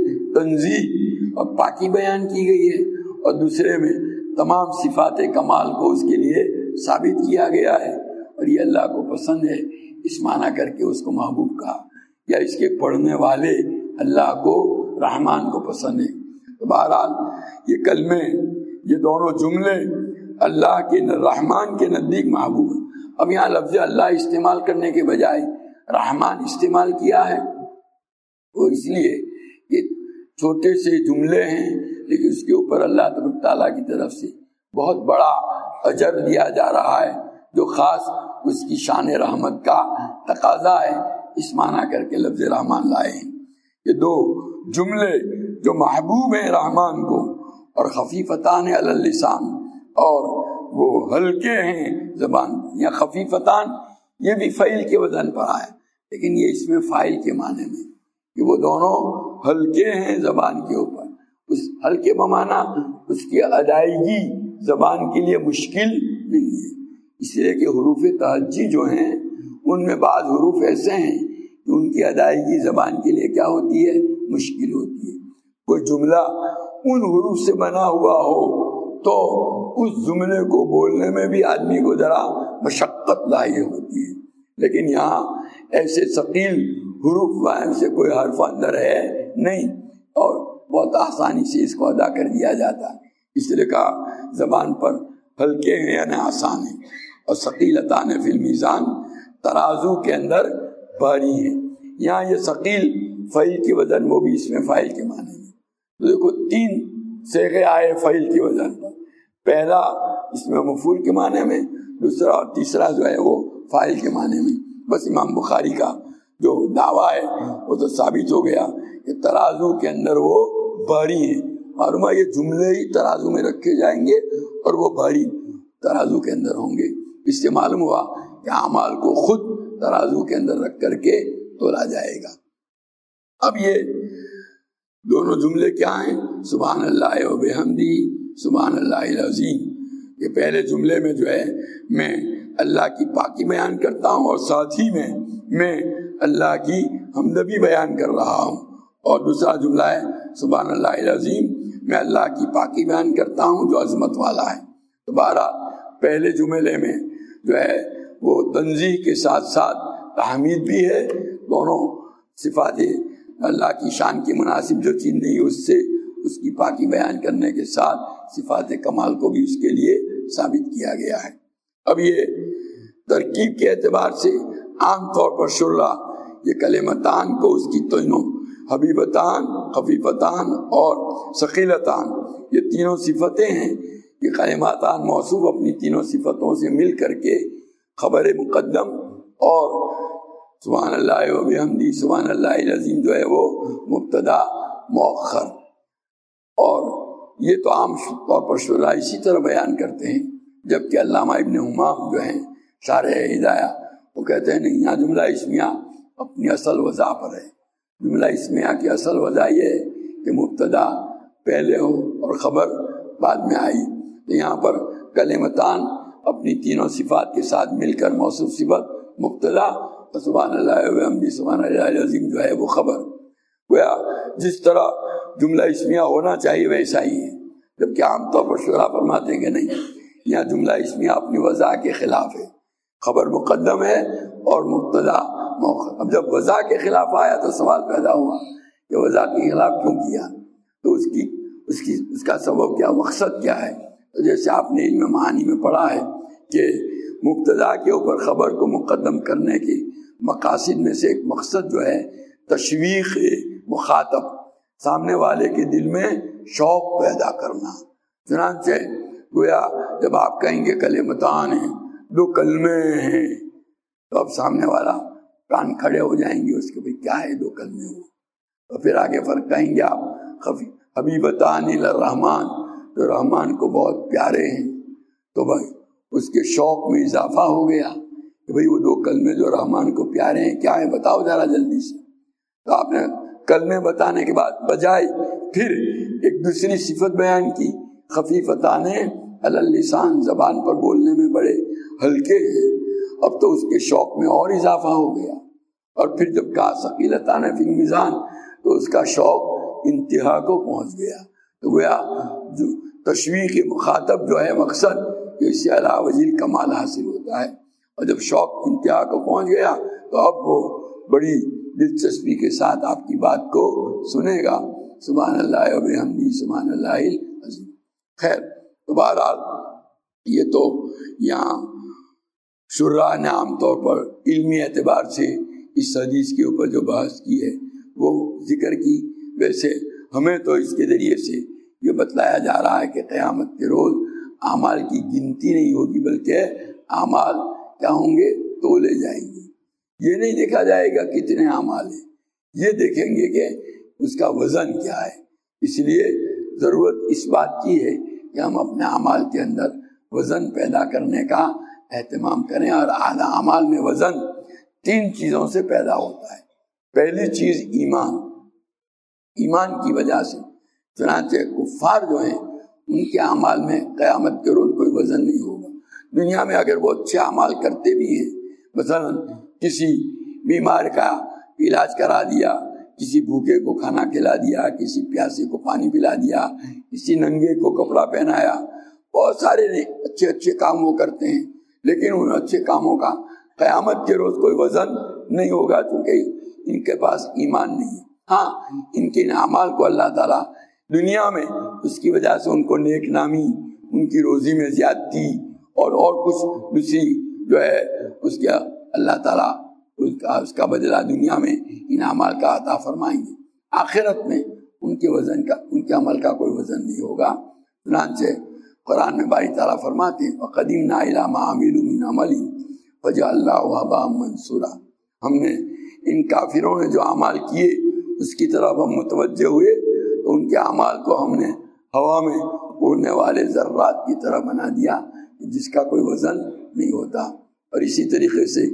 تنزیہ اور پاکی بیان کی گئی ہے، اور دوسرے میں تمام صفات کمال کو اس کے لیے ثابت کیا گیا ہے، اور یہ اللہ کو پسند ہے. اس معنی کر کے اس کو محبوب کہا، یا اس کے پڑھنے والے اللہ کو رحمان کو پسند ہے. تو بہرحال یہ کلمے، یہ دونوں جملے اللہ کے رحمان کے نزدیک محبوب ہیں. اب یہاں لفظ اللہ استعمال کرنے کے بجائے رحمان استعمال کیا ہے، وہ اس لیے کہ چھوٹے سے جملے ہیں لیکن اس کے اوپر اللہ تبارک تعالیٰ کی طرف سے بہت بڑا اجر دیا جا رہا ہے، جو خاص اس کی شان رحمت کا تقاضا ہے. اس معنی کر کے لفظ رحمان لائے ہیں. یہ 2 جملے جو محبوب ہیں رحمان کو، اور خفیفتان علی اللسان، اور وہ ہلکے ہیں زبان. یا خفیفتان یہ بھی فعیل کے وزن پر آئے، لیکن یہ اس میں فاعل کے معنی میں کہ وہ دونوں ہلکے ہیں زبان کے اوپر. اس ہلکے بمانا اس کی ادائیگی زبان کے لیے مشکل نہیں ہے، اس لیے کہ حروف تہجی جو ہیں ان میں بعض حروف ایسے ہیں کہ ان کی ادائیگی زبان کے لیے کیا ہوتی ہے؟ مشکل ہوتی ہے. کوئی جملہ ان حروف سے بنا ہوا ہو تو اس جملے کو بولنے میں بھی آدمی کو ذرا مشقت لاحق ہوتی ہے، لیکن یہاں ایسے ثقیل حروف سے کوئی حرف اندر ہے نہیں اور بہت آسانی سے اس کو ادا کر دیا جاتا ہے. اس لیے کہا زبان پر ہلکے ہیں یعنی آسان ہیں، اور ثقیلتان فی المیزان ترازو کے اندر بھاری ہیں. یہاں یہ ثقیل فعیل کی وزن وہ بھی اس میں فاعل کے معنی میں. تو دیکھو 3 صیغے آئے فعیل کی وزن پر. پہلا اس میں مفعول کے معنی میں، دوسرا اور تیسرا جو ہے وہ فاعل کے معنی میں. بس امام بخاری کا جو دعویٰ ہے وہ تو ثابت ہو گیا کہ ترازو کے اندر وہ بھاری ہیں، اور یہ جملے ہی ترازو میں رکھے جائیں گے اور وہ بھاری ترازو کے اندر ہوں گے. اس سے معلوم ہوا کہ اعمال کو خود ترازو کے اندر رکھ کر کے تولا جائے گا. اب یہ دونوں جملے کیا ہیں؟ سبحان اللہ و بحمدہ سبحان اللہ العظیم. یہ پہلے جملے میں جو ہے میں اللہ کی پاکی بیان کرتا ہوں اور ساتھ ہی میں اللہ کی حمد بھی بیان کر رہا ہوں. اور دوسرا جملہ ہے سبحان اللہ العظیم، میں اللہ کی پاکی بیان کرتا ہوں جو عظمت والا ہے. تو بہرحال پہلے جملے میں جو ہے وہ تنزیہ کے ساتھ ساتھ تحمید بھی ہے. دونوں صفات اللہ کی شان کی مناسب جو چیز نہیں اس سے اس کی پاکی بیان کرنے کے ساتھ صفات کمال کو بھی اس کے لیے ثابت کیا گیا ہے. اب یہ ترکیب کے اعتبار سے عام طور پر شرح یہ کلمتان کو اس کی تینوں حبیبتان، خفیفتان اور ثقیلتان یہ تینوں صفتیں ہیں. یہ کلماتان موصوف اپنی تینوں صفتوں سے مل کر کے خبر مقدم اور سبحان اللہ و بحمدہ سبحان اللہ العظیم جو ہے وہ مبتدا مؤخر. اور یہ تو عام طور پر شرح اسی طرح بیان کرتے ہیں، جبکہ علامہ ابن حمام جو ہیں شارح ہدایہ وہ کہتے ہیں نہیں، یہاں جملہ اسمیہ اپنی اصل وضع پر ہے. جملہ اسمیہ کی اصل وضع یہ ہے کہ مبتدا پہلے ہو اور خبر بعد میں آئی. تو یہاں پر کلمتان اپنی تینوں صفات کے ساتھ مل کر موصوف صفت مبتدا اور سبحان اللہ و بحمدہ سبحان اللہ العظیم جو ہے وہ خبر. گویا جس طرح جملہ اسمیہ ہونا چاہیے ویسا ہی ہے، جبکہ عام طور پر شرح فرماتے ہیں کہ نہیں، یہاں جملہ اسمیہ اپنی وضع کے خلاف ہے. خبر مقدم ہے اور مبتدا مؤخر. اب جب وضع کے خلاف آیا تو سوال پیدا ہوا کہ وضع کے خلاف کیوں کیا؟ تو اس کا سبب کیا، مقصد کیا ہے؟ تو جیسے آپ نے علم معانی میں پڑھا ہے کہ مبتدا کے اوپر خبر کو مقدم کرنے کے مقاصد میں سے ایک مقصد جو ہے تشویق مخاطب، سامنے والے کے دل میں شوق پیدا کرنا. چنانچہ گویا جب آپ کہیں گے کلمتان ہیں، 2 کلمے ہیں، تو اب سامنے والا کان کھڑے ہو جائیں گے اس کے بھئی کیا ہے 2 کلمے ہو. تو پھر آگے فرق کہیں گے آپ حبیبتان الرحمن، تو رحمان کو بہت پیارے ہیں، تو بھائی اس کے شوق میں اضافہ ہو گیا کہ بھئی وہ 2 کلمے جو رحمان کو پیارے ہیں کیا ہے بتاؤ ذرا جلدی سے. تو آپ نے کلمے بتانے کے بعد بجائے پھر ایک دوسری صفت بیان کی، خفیفتان علی اللسان، زبان پر بولنے میں بڑے ہلکے ہیں. اب تو اس کے شوق میں اور اضافہ ہو گیا. اور پھر جب کہا ثقیلتان فی المیزان تو اس کا شوق انتہا کو پہنچ گیا. تو گویا جو تشویق مخاطب جو ہے مقصد، اس سے اعلیٰ وجیل کمال حاصل ہوتا ہے. اور جب شوق انتہا کو پہنچ گیا تو اب وہ بڑی دلچسپی کے ساتھ آپ کی بات کو سنے گا. سبحان اللہ و بحمدہ سبحان اللہ العظیم. خیر، تو بہرحال یہ تو یہاں شرح نے عام طور پر علمی اعتبار سے اس حدیث کے اوپر جو بحث کی ہے وہ ذکر کی. ویسے ہمیں تو اس کے ذریعے سے یہ بتلایا جا رہا ہے کہ قیامت کے روز اعمال کی گنتی نہیں ہوگی، بلکہ اعمال کیا ہوں گے؟ تولے جائیں گے. یہ نہیں دیکھا جائے گا کتنے اعمال ہیں، یہ دیکھیں گے کہ اس کا وزن کیا ہے. اس لیے ضرورت اس بات کی ہے کہ ہم اپنے اعمال کے اندر وزن پیدا کرنے کا اہتمام کریں. اور اعلیٰ اعمال میں وزن 3 چیزوں سے پیدا ہوتا ہے۔ پہلی چیز ایمان کی وجہ سے، چنانچہ کفار جو ہیں ان کے اعمال میں قیامت کے روز کوئی وزن نہیں ہوگا۔ دنیا میں اگر وہ اچھے اعمال کرتے بھی ہیں، مثلا کسی بیمار کا علاج کرا دیا، کسی بھوکے کو کھانا کھلا دیا، کسی پیاسے کو پانی پلا دیا، کسی ننگے کو کپڑا پہنایا، بہت سارے اچھے اچھے کام وہ کرتے ہیں، لیکن ان اچھے کاموں کا قیامت کے روز کوئی وزن نہیں ہوگا، کیونکہ ان کے پاس ایمان نہیں ہے۔ ہاں، ان کے اعمال کو اللہ تعالیٰ دنیا میں اس کی وجہ سے ان کو نیک نامی، ان کی روزی میں زیادتی اور کچھ دوسری جو ہے اس کا اللہ تعالیٰ اس کا بدلہ دنیا میں ان اعمال کا عطا فرمائیں گے۔ آخرت میں ان کے عمل کا کوئی وزن نہیں ہوگا۔ چنانچہ قرآن میں باری تعالیٰ فرماتے ہیں وَقَدِمْنَا إِلَىٰ مَا عَمِلُوا مِنْ عَمَلٍ فَجَعَلْنَاهُ هَبَاءً مَنْثُورًا۔ ہم نے ان کافروں نے جو اعمال کیے اس کی طرف ہم متوجہ ہوئے تو ان کے اعمال کو ہم نے ہوا میں اڑنے والے ذرات کی طرح بنا دیا جس کا کوئی وزن نہیں ہوتا۔ اور اسی طریقے سے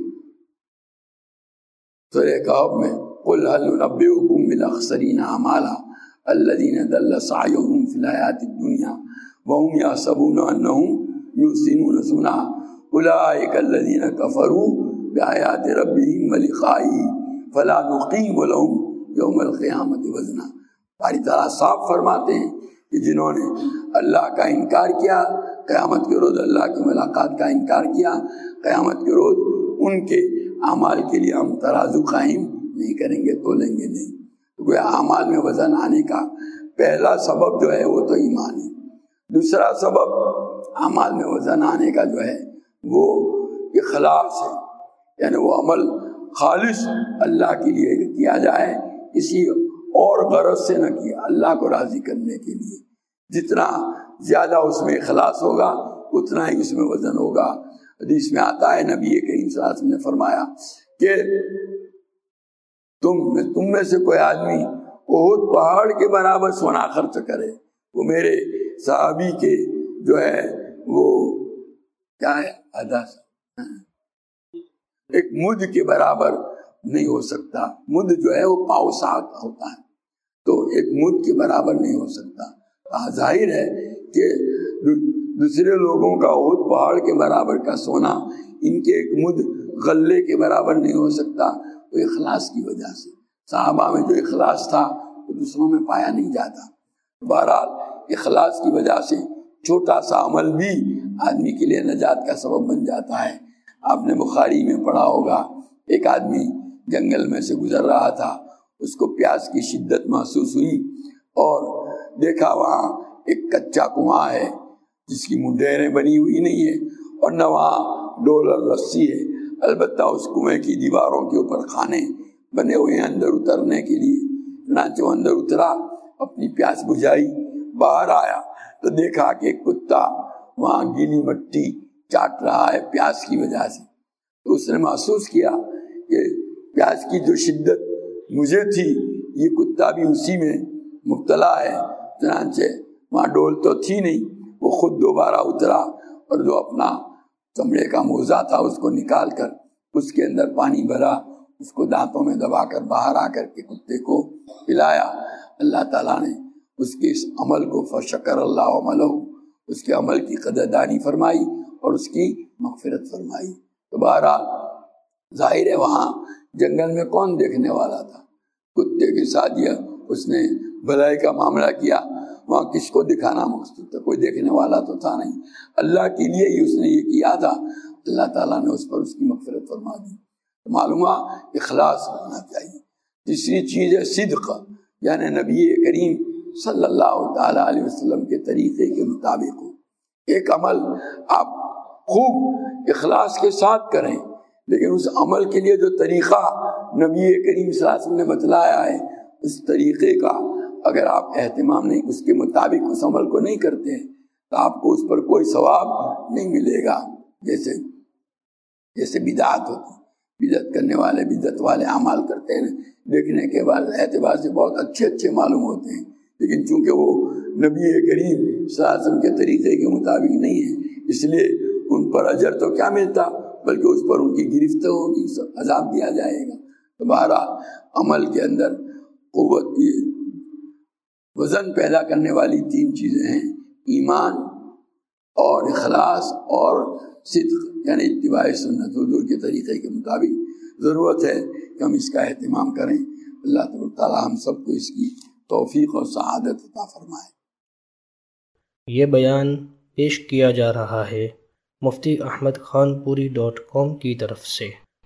سورہ کہف میں قُلْ هَلْ نُنَبِّئُكُم بِالْأَخْسَرِينَ أَعْمَالًا الَّذِينَ ضَلَّ سَعْيُهُمْ فِي الْحَيَاةِ الدُّنْيَا وَهُمْ يَحْسَبُونَ أَنَّهُمْ يُحْسِنُونَ صُنْعًا أُولَٰئِكَ الَّذِينَ كَفَرُوا بِآيَاتِ رَبِّهِمْ وَلِقَائِهِ فَلَا نُقِيمُ لَهُمْ يَوْمَ الْقِيَامَةِ وَزْنًا۔ باری تعالیٰ صاف فرماتے ہیں کہ جنہوں نے اللہ کا انکار کیا، قیامت کے روز اللہ کی ملاقات کا انکار کیا، قیامت کے روز ان کے اعمال کے لیے ہم ترازو قائم نہیں کریں گے، تولیں گے نہیں۔ تو اعمال میں وزن آنے کا پہلا سبب جو ہے وہ تو ایمان ہے۔ دوسرا سبب اعمال میں وزن آنے کا جو ہے وہ اخلاص ہے، یعنی وہ عمل خالص اللہ کے لیے کیا جائے، کسی اور غرض سے نہ کیا، اللہ کو راضی کرنے کے لیے۔ جتنا زیادہ اس میں اخلاص ہوگا اتنا ہی اس میں وزن ہوگا۔ حدیث میں آتا ہے نبی کریم صلی اللہ علیہ وسلم نے فرمایا کہ تم میں سے کوئی آدمی احد پہاڑ کے برابر سونا خرچ کرے، وہ میرے صحابی کے جو ہے وہ کیا ہے آدھا ایک مد کے برابر نہیں ہو سکتا۔ مد جو ہے وہ پاؤ ساگ ہوتا ہے، تو ایک مد کے برابر نہیں ہو سکتا۔ ظاہر ہے کہ دوسرے لوگوں کا احد پہاڑ کے برابر کا سونا ان کے ایک مد غلے کے برابر نہیں ہو سکتا، وہ اخلاص کی وجہ سے۔ صحابہ میں جو اخلاص تھا وہ دوسروں میں پایا نہیں جاتا۔ بہرحال اخلاص کی وجہ سے چھوٹا سا عمل بھی آدمی کے لیے نجات کا سبب بن جاتا ہے۔ آپ نے بخاری میں پڑھا ہوگا، ایک آدمی جنگل میں سے گزر رہا تھا، اس کو پیاس کی شدت محسوس ہوئی اور دیکھا وہاں ایک کچا کنواں ہے جس کی منڈیریں بنی ہوئی نہیں ہے اور نہ وہاں ڈول اور رسی ہے، البتہ اس کنویں کی دیواروں کے اوپر خانے بنے ہوئے ہیں اندر اترنے کے لیے۔ چنانچہ وہ اندر اترا، اپنی پیاس بجھائی، باہر آیا تو دیکھا کہ ایک کتا وہاں گیلی مٹی چاٹ رہا ہے پیاس کی وجہ سے۔ تو اس نے محسوس کیا کہ پیاس کی جو شدت مجھے تھی یہ کتا بھی اسی میں مبتلا ہے۔ چنانچہ وہاں ڈول تو تھی نہیں، وہ خود دوبارہ اترا اور جو اپنا چمڑے کا موزہ تھا اس کو نکال کر اس کے اندر پانی بھرا، اس کو دانتوں میں دبا کر باہر آ کر کے کتے کو پلایا۔ اللہ تعالیٰ نے اس کے اس عمل کو فشکر اللہ عملہ، اس کے عمل کی قدردانی فرمائی اور اس کی مغفرت فرمائی۔ تو بہرحال ظاہر ہے وہاں جنگل میں کون دیکھنے والا تھا؟ کتے کے ساتھ یہ اس نے بھلائی کا معاملہ کیا، وہاں کس کو دکھانا مقصود تھا؟ کوئی دیکھنے والا تو تھا نہیں، اللہ کے لیے ہی اس نے یہ کیا تھا، اللہ تعالیٰ نے اس پر اس کی مغفرت فرما دی۔ تو معلوم ہوا اخلاص ہونا چاہیے۔ تیسری چیز ہے صدق، یعنی نبی کریم صلی اللہ تعالیٰ علیہ وسلم کے طریقے کے مطابق ہو۔ ایک عمل آپ خوب اخلاص کے ساتھ کریں، لیکن اس عمل کے لیے جو طریقہ نبی کریم صلی اللہ علیہ وسلم نے بتلایا ہے اس طریقے کا اگر آپ اہتمام نہیں، اس کے مطابق اس عمل کو نہیں کرتے ہیں تو آپ کو اس پر کوئی ثواب نہیں ملے گا۔ جیسے بدعت ہوتی، بدعت کرنے والے بدعت والے اعمال کرتے ہیں، دیکھنے کے بعد اعتبار سے بہت اچھے معلوم ہوتے ہیں، لیکن چونکہ وہ نبی کریم صلی اللہ علیہ وسلم کے طریقے کے مطابق نہیں ہے، اس لیے ان پر اجر تو کیا ملتا، بلکہ اس پر ان کی گرفت ہوگی، عذاب دیا جائے گا۔ دوبارہ عمل کے اندر قوت، وزن پیدا کرنے والی تین چیزیں ہیں، ایمان اور اخلاص اور صدق، یعنی اتباع سنت، حضور کے طریقے کے مطابق ضرورت ہے کہ ہم اس کا اہتمام کریں۔ اللہ تبارک تعالیٰ ہم سب کو اس کی توفیق اور سعادت عطا فرمائے۔ یہ بیان پیش کیا جا رہا ہے مفتی احمد خان پوری .com کی طرف سے۔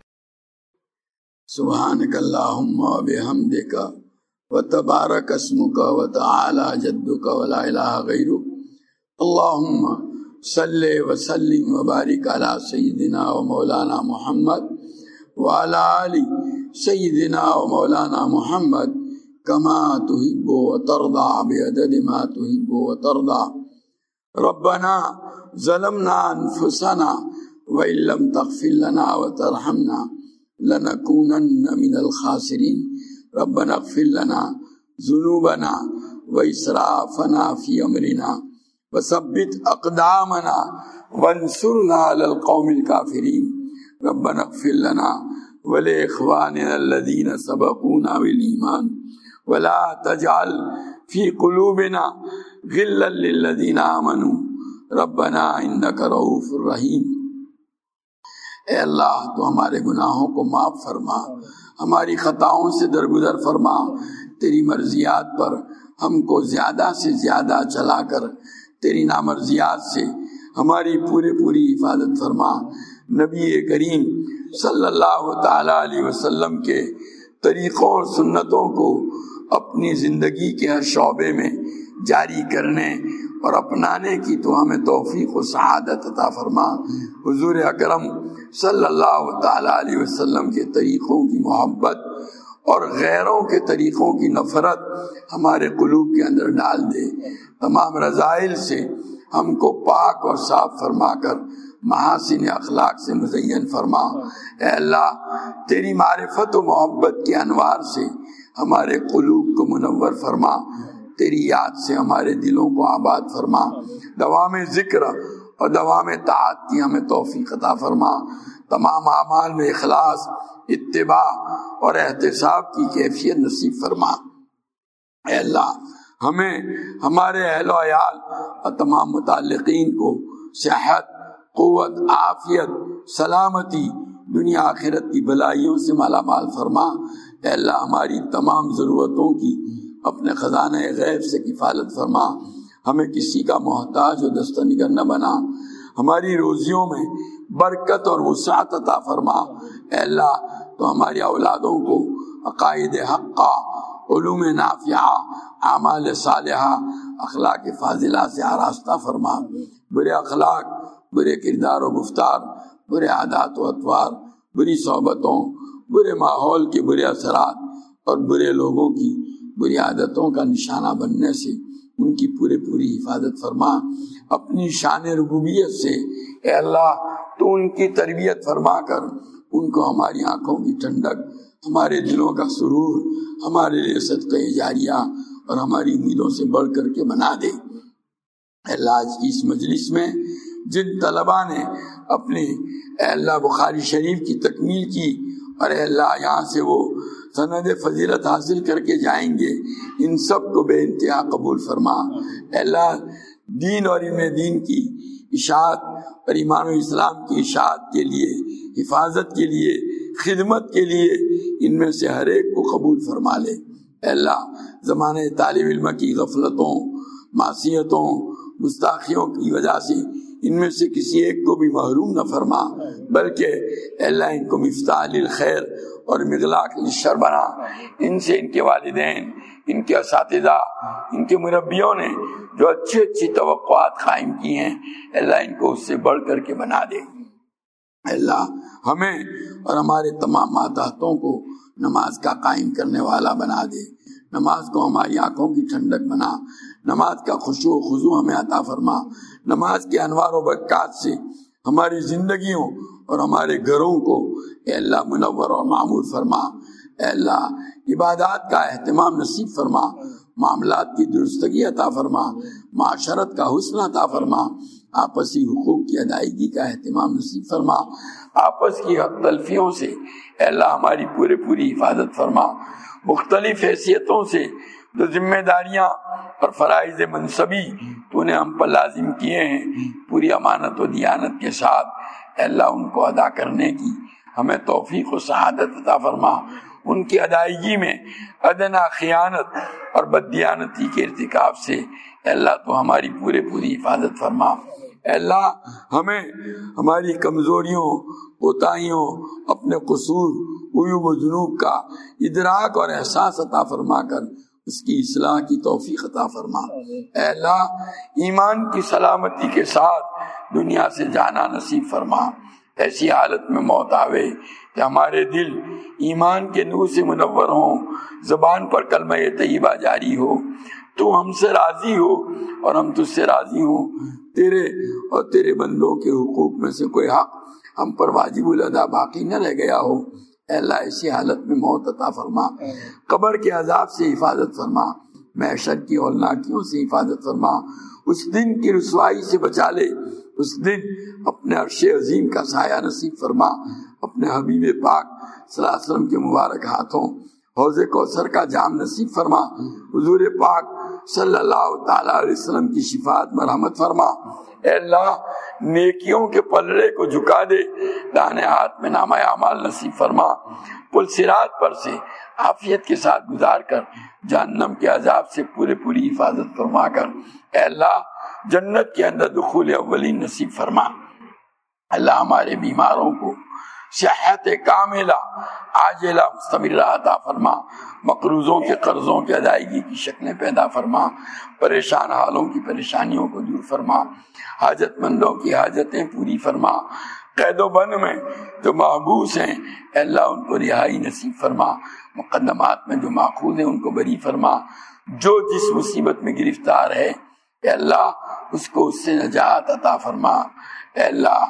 سبحانک اللہم و بحمدک وتبارک اسمک وتعالی جدک ولا الہ غیرک، اللہم صلی وسلم وبارک علی سیدنا و مولانا محمد وعلی آل سیدنا و مولانا محمد کما تحب وترضى بعدد ما تحب وترضى۔ ربنا ظلمنا انفسنا وان لم تغفر لنا وترحمنا لنكونن من الخاسرين، ربنا اغفر لنا ذنوبنا واسرافنا في امرنا وثبت اقدامنا وانصرنا على القوم الكافرين، ربنا اغفر لنا ولاخواننا الذين سبقونا بالايمان ولا تجعل في قلوبنا غلا للذین آمنوا ربنا انک رؤوف رحیم۔ اے اللہ تو ہمارے گناہوں کو معاف فرما، ہماری خطاؤں سے درگزر فرما، تیری مرضیات پر ہم کو زیادہ سے زیادہ چلا کر تیری نامرضیات سے ہماری پوری حفاظت فرما۔ نبی کریم صلی اللہ تعالی علیہ وسلم کے طریقوں اور سنتوں کو اپنی زندگی کے ہر شعبے میں جاری کرنے اور اپنانے کی تو ہمیں توفیق و سعادت عطا فرما۔ حضور اکرم صلی اللہ تعالی علیہ وسلم کے طریقوں کی محبت اور غیروں کے طریقوں کی نفرت ہمارے قلوب کے اندر ڈال دے، تمام رذائل سے ہم کو پاک اور صاف فرما کر محاسن اخلاق سے مزین فرما۔ اے اللہ تیری معرفت و محبت کے انوار سے ہمارے قلوب کو منور فرما، تیری یاد سے ہمارے دلوں کو آباد فرما، دوام ذکر اور دوام طاعت کی ہمیں توفیق عطا فرما، تمام اعمال میں اخلاص، اتباع اور احتساب کی کیفیت نصیب فرما۔ اے اللہ ہمیں، ہمارے اہل و عیال اور تمام متعلقین کو صحت، قوت، عافیت، سلامتی، دنیا آخرت کی بھلائیوں سے مالا مال فرما۔ اے اللہ ہماری تمام ضرورتوں کی اپنے خزانہ غیب سے کفالت فرما، ہمیں کسی کا محتاج و دستنگر نہ بنا، ہماری روزیوں میں برکت اور وسعت عطا فرما۔ اے اللہ تو ہماری اولادوں کو عقائد حقہ، علوم نافعہ، اعمال صالحہ، اخلاق فاضلہ سے آراستہ فرما۔ برے اخلاق، برے کردار و گفتار، برے عادات و اطوار، بری صحبتوں، برے ماحول کے برے اثرات اور برے لوگوں کی بری عادتوں کا نشانہ بننے سے ان کی پوری حفاظت فرما۔ اپنی شان ربوبیت سے اے اللہ تو ان کی تربیت فرما کر ان کو ہماری آنکھوں کی ٹھنڈک، ہمارے دلوں کا سرور، ہمارے لیے صدقہ جاریہ اور ہماری امیدوں سے بڑھ کر کے بنا دے۔ اے اللہ آج کی اس مجلس میں جن طلباء نے اپنی اے اللہ بخاری شریف کی تکمیل کی اور اے اللہ یہاں سے وہ سند فضیلت حاصل کر کے جائیں گے، ان سب کو بے انتہا قبول فرما۔ اے اللہ دین اور علم دین کی اشاعت اور ایمان و اسلام کی اشاعت کے لیے، حفاظت کے لیے، خدمت کے لیے ان میں سے ہر ایک کو قبول فرما لے۔ اے اللہ زمانے طالب علم کی غفلتوں، معصیتوں، گستاخیوں کی وجہ سے ان میں سے کسی ایک کو بھی محروم نہ فرما، بلکہ اے اللہ ان کو مفتاح للخیر اور مغلاق للشر بنا۔ ان سے ان کے والدین، ان کے اساتذہ، ان کے مربیوں نے جو اچھی توقعات قائم کی ہیں، اے اللہ ان کو اس سے بڑھ کر کے بنا دے۔ اے اللہ ہمیں اور ہمارے تمام ماتحتوں کو نماز کا قائم کرنے والا بنا دے، نماز کو ہماری آنکھوں کی ٹھنڈک بنا، نماز کا خشوع و خضوع ہمیں عطا فرما، نماز کے انوار و برکات سے ہماری زندگیوں اور ہمارے گھروں کو اے اللہ منور اور معمور فرما۔ اے اللہ عبادات کا اہتمام نصیب فرما، معاملات کی درستگی عطا فرما، معاشرت کا حسن عطا فرما، آپسی حقوق کی ادائیگی کا اہتمام نصیب فرما، آپس کی حق تلفیوں سے اے اللہ ہماری پوری حفاظت فرما، مختلف حیثیتوں سے جو ذمہ داریاں اور فرائض منصبی تو نے ہم پر لازم کیے ہیں پوری امانت و دیانت کے ساتھ اے اللہ ان کو ادا کرنے کی ہمیں توفیق و سعادت عطا فرما، ان کی ادائیگی میں ادنا خیانت اور بددیانتی کے ارتکاب سے اے اللہ تو ہماری پوری حفاظت فرما، اے اللہ ہمیں ہماری کمزوریوں، کوتاہیوں، اپنے قصور، عیوب و ذنوب کا ادراک اور احساس عطا فرما کر اس کی اصلاح کی توفیق عطا فرما، اے اللہ ایمان کی سلامتی کے ساتھ دنیا سے جانا نصیب فرما، ایسی حالت میں موت آوے کہ ہمارے دل ایمان کے نور سے منور ہوں، زبان پر کلمہ طیبہ جاری ہو، تو ہم سے راضی ہو اور ہم تجھ سے راضی ہوں، تیرے اور تیرے بندوں کے حقوق میں سے کوئی حق ہم پر واجب الادا باقی نہ رہ گیا ہو، اے اللہ ایسی حالت میں موت عطا فرما، قبر کے عذاب سے حفاظت فرما، محشر کی ہولناکیوں سے حفاظت فرما، اس دن کی رسوائی سے بچا لے، اس دن اپنے عرش عظیم کا سایہ نصیب فرما، اپنے حبیب پاک صلی اللہ علیہ وسلم کے مبارک ہاتھوں حوض کوثر کا جام نصیب فرما، حضور پاک صلی اللہ تعالی علیہ وسلم کی شفاعت مرحمت فرما، اے اللہ نیکیوں کے پلڑے کو جھکا دے، دانے ہاتھ میں نامہ اعمال نصیب فرما، پل صراط پر سے عافیت کے ساتھ گزار کر جہنم کے عذاب سے پوری حفاظت فرما کر اے اللہ جنت کے اندر دخول اولین نصیب فرما، اللہ ہمارے بیماروں کو صحت کاملہ عاجلہ مستمرہ عطا فرما، مقروضوں کے قرضوں کی ادائیگی کی شکلیں پیدا فرما، پریشان حالوں کی پریشانیوں کو دور فرما، حاجت مندوں کی حاجتیں پوری فرما، قید و بند میں جو محبوس ہیں اے اللہ ان کو رہائی نصیب فرما، مقدمات میں جو ماخوذ ہیں ان کو بری فرما، جو جس مصیبت میں گرفتار ہے اے اللہ اس کو اس سے نجات عطا فرما، اے اللہ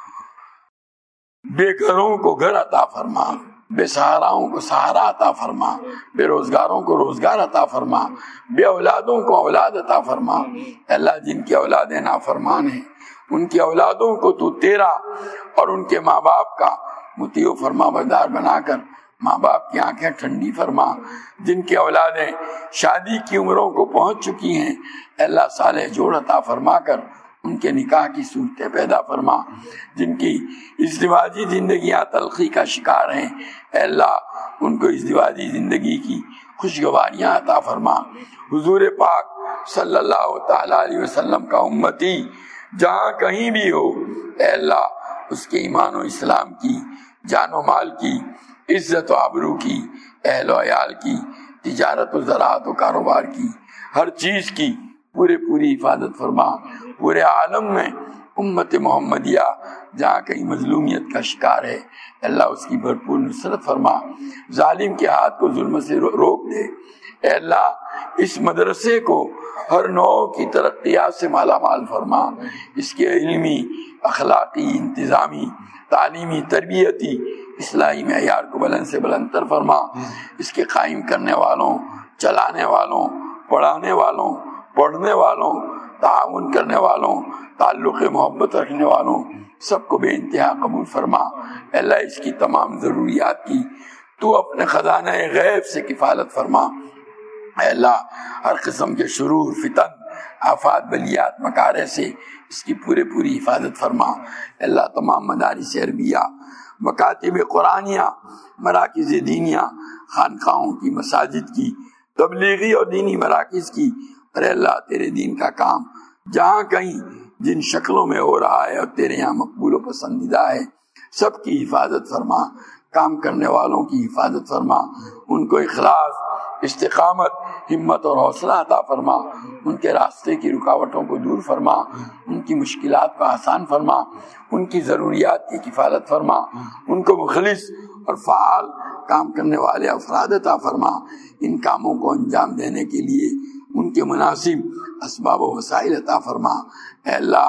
بے گھروں کو گھر عطا فرما، بے سہاراؤں کو سہارا عطا فرما، بے روزگاروں کو روزگار عطا فرما، بے اولادوں کو اولاد عطا فرما، اے اللہ جن کی اولادیں نافرمان ہیں ان کی اولادوں کو تو تیرا اور ان کے ماں باپ کا مطیع و فرما بردار بنا کر ماں باپ کی آنکھیں ٹھنڈی فرما، جن کی اولادیں شادی کی عمروں کو پہنچ چکی ہیں اے اللہ صالح جوڑ عطا فرما کر ان کے نکاح کی صورتیں پیدا فرما، جن کی ازدواجی زندگیاں تلخی کا شکار ہیں اے اللہ ان کو ازدواجی زندگی کی خوشگواریاں عطا فرما، حضور پاک صلی اللہ تعالی علیہ وسلم کا امتی جہاں کہیں بھی ہو اے اللہ اس کے ایمان و اسلام کی، جان و مال کی، عزت و آبرو کی، اہل و عیال کی، تجارت و زراعت و کاروبار کی، ہر چیز کی پوری حفاظت فرما، پورے عالم میں امت محمدیہ جہاں کہیں مظلومیت کا شکار ہے اللہ اس کی بھرپور نصرت فرما، ظالم کے ہاتھ کو ظلم سے روک دے اے اللہ، اس مدرسے کو ہر نوع کی ترقیات سے مالا مال فرما، اس کے علمی، اخلاقی، انتظامی، تعلیمی، تربیتی، اصلاحی معیار کو بلند سے بلند تر فرما، اس کے قائم کرنے والوں، چلانے والوں، پڑھانے والوں، پڑھنے والوں، تعاون کرنے والوں، تعلق محبت رکھنے والوں سب کو بے انتہا قبول فرما، اے اللہ اس کی تمام ضروریات کی تو اپنے خزانہ غیب سے کفالت فرما، اے اللہ ہر قسم کے شرور، فتن، آفات، بلیات، مکارے سے اس کی پوری حفاظت فرما، اے اللہ تمام مدارس عربیہ، مکاتب قرآنیہ، مراکز دینیہ، خانقاہوں کی، مساجد کی، تبلیغی اور دینی مراکز کی، اے اللہ تیرے دین کا کام جہاں کہیں جن شکلوں میں ہو رہا ہے اور تیرے یہاں مقبول و پسندیدہ ہے سب کی حفاظت فرما، کام کرنے والوں کی حفاظت فرما، ان کو اخلاص، استقامت، ہمت اور حوصلہ عطا فرما، ان کے راستے کی رکاوٹوں کو دور فرما، ان کی مشکلات کو آسان فرما، ان کی ضروریات کی کفالت فرما، ان کو مخلص اور فعال کام کرنے والے افراد عطا فرما، ان کاموں کو انجام دینے کے لیے ان کے مناسب اسباب و وسائل عطا فرما، اے اللہ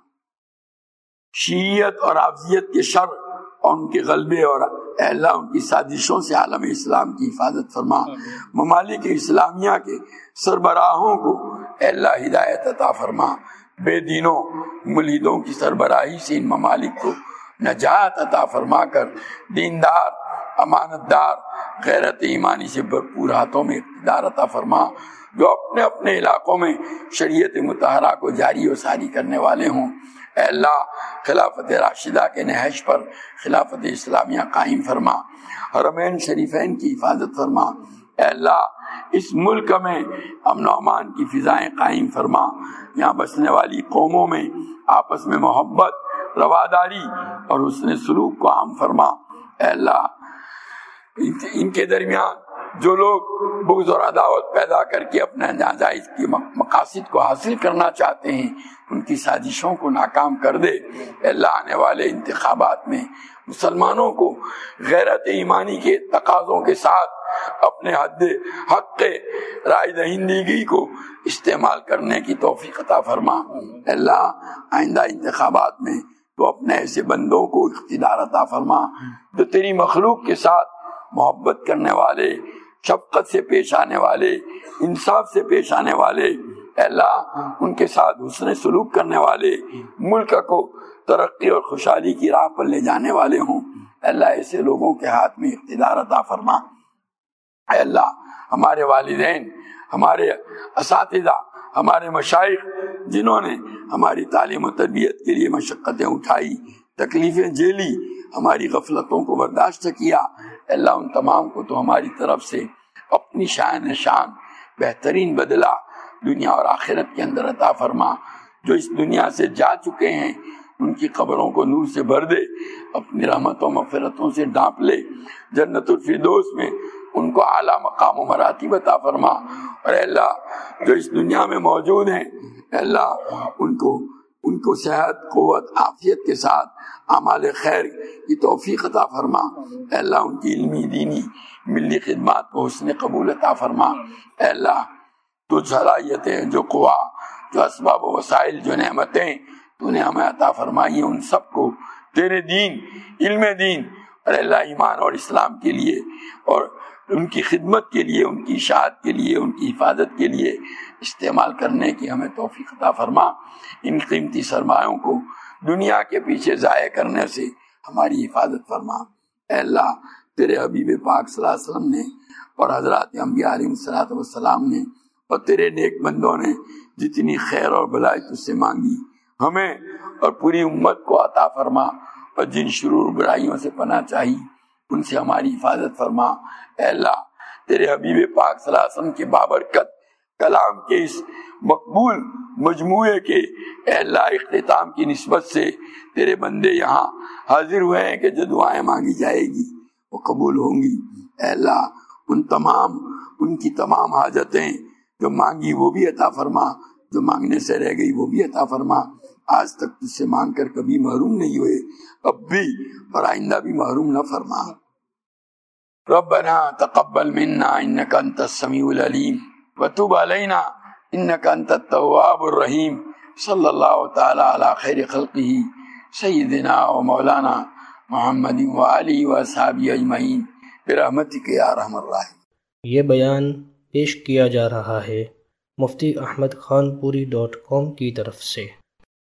شیعیت اور حافظیت کے شر اور ان کے غلبے اور اے اللہ ان کی سازشوں سے عالم اسلام کی حفاظت فرما، ممالک اسلامیہ کے سربراہوں کو اے اللہ ہدایت عطا فرما، بے دینوں ملحدوں کی سربراہی سے ان ممالک کو نجات عطا فرما کر دیندار امانت دار غیرت ایمانی سے بھرپور ہاتھوں میں اقتدار عطا فرما، جو اپنے اپنے علاقوں میں شریعت مطہرہ کو جاری و ساری کرنے والے ہوں۔ اے اللہ خلافت راشدہ کے نہج پر خلافت اسلامیہ قائم فرما، حرمین شریفین کی حفاظت فرما۔ اے اللہ اس ملک میں امن و امان کی فضائیں قائم فرما، یہاں بسنے والی قوموں میں آپس میں محبت، رواداری اور حسن سلوک کو عام فرما۔ اے اللہ ان کے درمیان جو لوگ بغض اور عداوت پیدا کر کے اپنے ناجائز کی مقاصد کو حاصل کرنا چاہتے ہیں، ان کی سازشوں کو ناکام کر دے۔ اے اللہ آنے والے انتخابات میں مسلمانوں کو غیرت ایمانی کے تقاضوں کے ساتھ اپنے حق رائے دہندگی کو استعمال کرنے کی توفیق عطا فرما۔ اے اللہ آئندہ انتخابات میں تو اپنے ایسے بندوں کو اقتدار عطا فرما جو تیری مخلوق کے ساتھ محبت کرنے والے، شفقت سے پیش آنے والے، انصاف سے پیش آنے والے، اے اللہ ان کے ساتھ حسن سلوک کرنے والے، ملک کو ترقی اور خوشحالی کی راہ پر لے جانے والے ہوں۔ اے اللہ ایسے لوگوں کے ہاتھ میں اقتدار عطا فرما۔ اے اللہ ہمارے والدین، ہمارے اساتذہ، ہمارے مشائخ جنہوں نے ہماری تعلیم و تربیت کے لیے مشقتیں اٹھائی، تکلیفیں جھیلی، ہماری غفلتوں کو برداشت کیا، اے اللہ ان تمام کو تو ہماری طرف سے اپنی شان بہترین بدلہ دنیا اور آخرت کے اندر عطا فرما۔ جو اس دنیا سے جا چکے ہیں ان کی قبروں کو نور سے بھر دے، اپنی رحمتوں مغفرتوں سے ڈانپ لے، جنت الفردوس میں ان کو اعلیٰ مقام و مراتب عطا فرما۔ اور اے اللہ جو اس دنیا میں موجود ہیں، اے اللہ ان کو صحت، قوت، عافیت کے ساتھ اعمال خیر کی توفیق عطا فرما۔ اے اللہ ان کی علمی، دینی، ملی خدمات کو حسن قبول عطا فرما۔ اے اللہ تو صلاحیتیں، جو قوا، جو اسباب و وسائل، جو نعمتیں تو نے ہمیں عطا فرمائی ہیں، ان سب کو تیرے دین، علم دین اور اللہ ایمان اور اسلام کے لیے اور ان کی خدمت کے لیے، ان کی اشاعت کے لیے، ان کی حفاظت کے لیے استعمال کرنے کی ہمیں توفیق عطا فرما۔ ان قیمتی سرمایوں کو دنیا کے پیچھے ضائع کرنے سے ہماری حفاظت فرما۔ اے اللہ تیرے حبیب پاک صلی اللہ علیہ وسلم نے اور حضرات انبیاء علیہ السلام نے اور تیرے نیک بندوں نے جتنی خیر اور بھلائی تجھ سے مانگی، ہمیں اور پوری امت کو عطا فرما، اور جن شرور برائیوں سے پناہ چاہی ان سے ہماری حفاظت فرما۔ اے اللہ تیرے حبیب پاک صلی اللہ علیہ وسلم کے بابرکت کلام کے اس مقبول مجموعے کے اے اللہ اختتام کی نسبت سے تیرے بندے یہاں حاضر ہوئے ہیں کہ جو دعائیں مانگی جائے گی وہ قبول ہوں گی۔ اے اللہ ان کی تمام حاجتیں جو مانگی وہ بھی عطا فرما، جو مانگنے سے رہ گئی وہ بھی عطا فرما۔ آج تک تجھ سے مانگ کر کبھی محروم نہیں ہوئے، اب بھی اور آئندہ بھی محروم نہ فرما۔ ربنا تقبل منا انك انت السميع العليم وتب علينا انك انت التواب الرحيم صلی اللہ تعالی علی خیر خلقہ سیدنا و مولانا محمد وآلہ وصحبہ اجمعین برحمتک یا ارحم الراحمین۔ یہ بیان پیش کیا جا رہا ہے مفتی احمد خان پوری .com کی طرف سے۔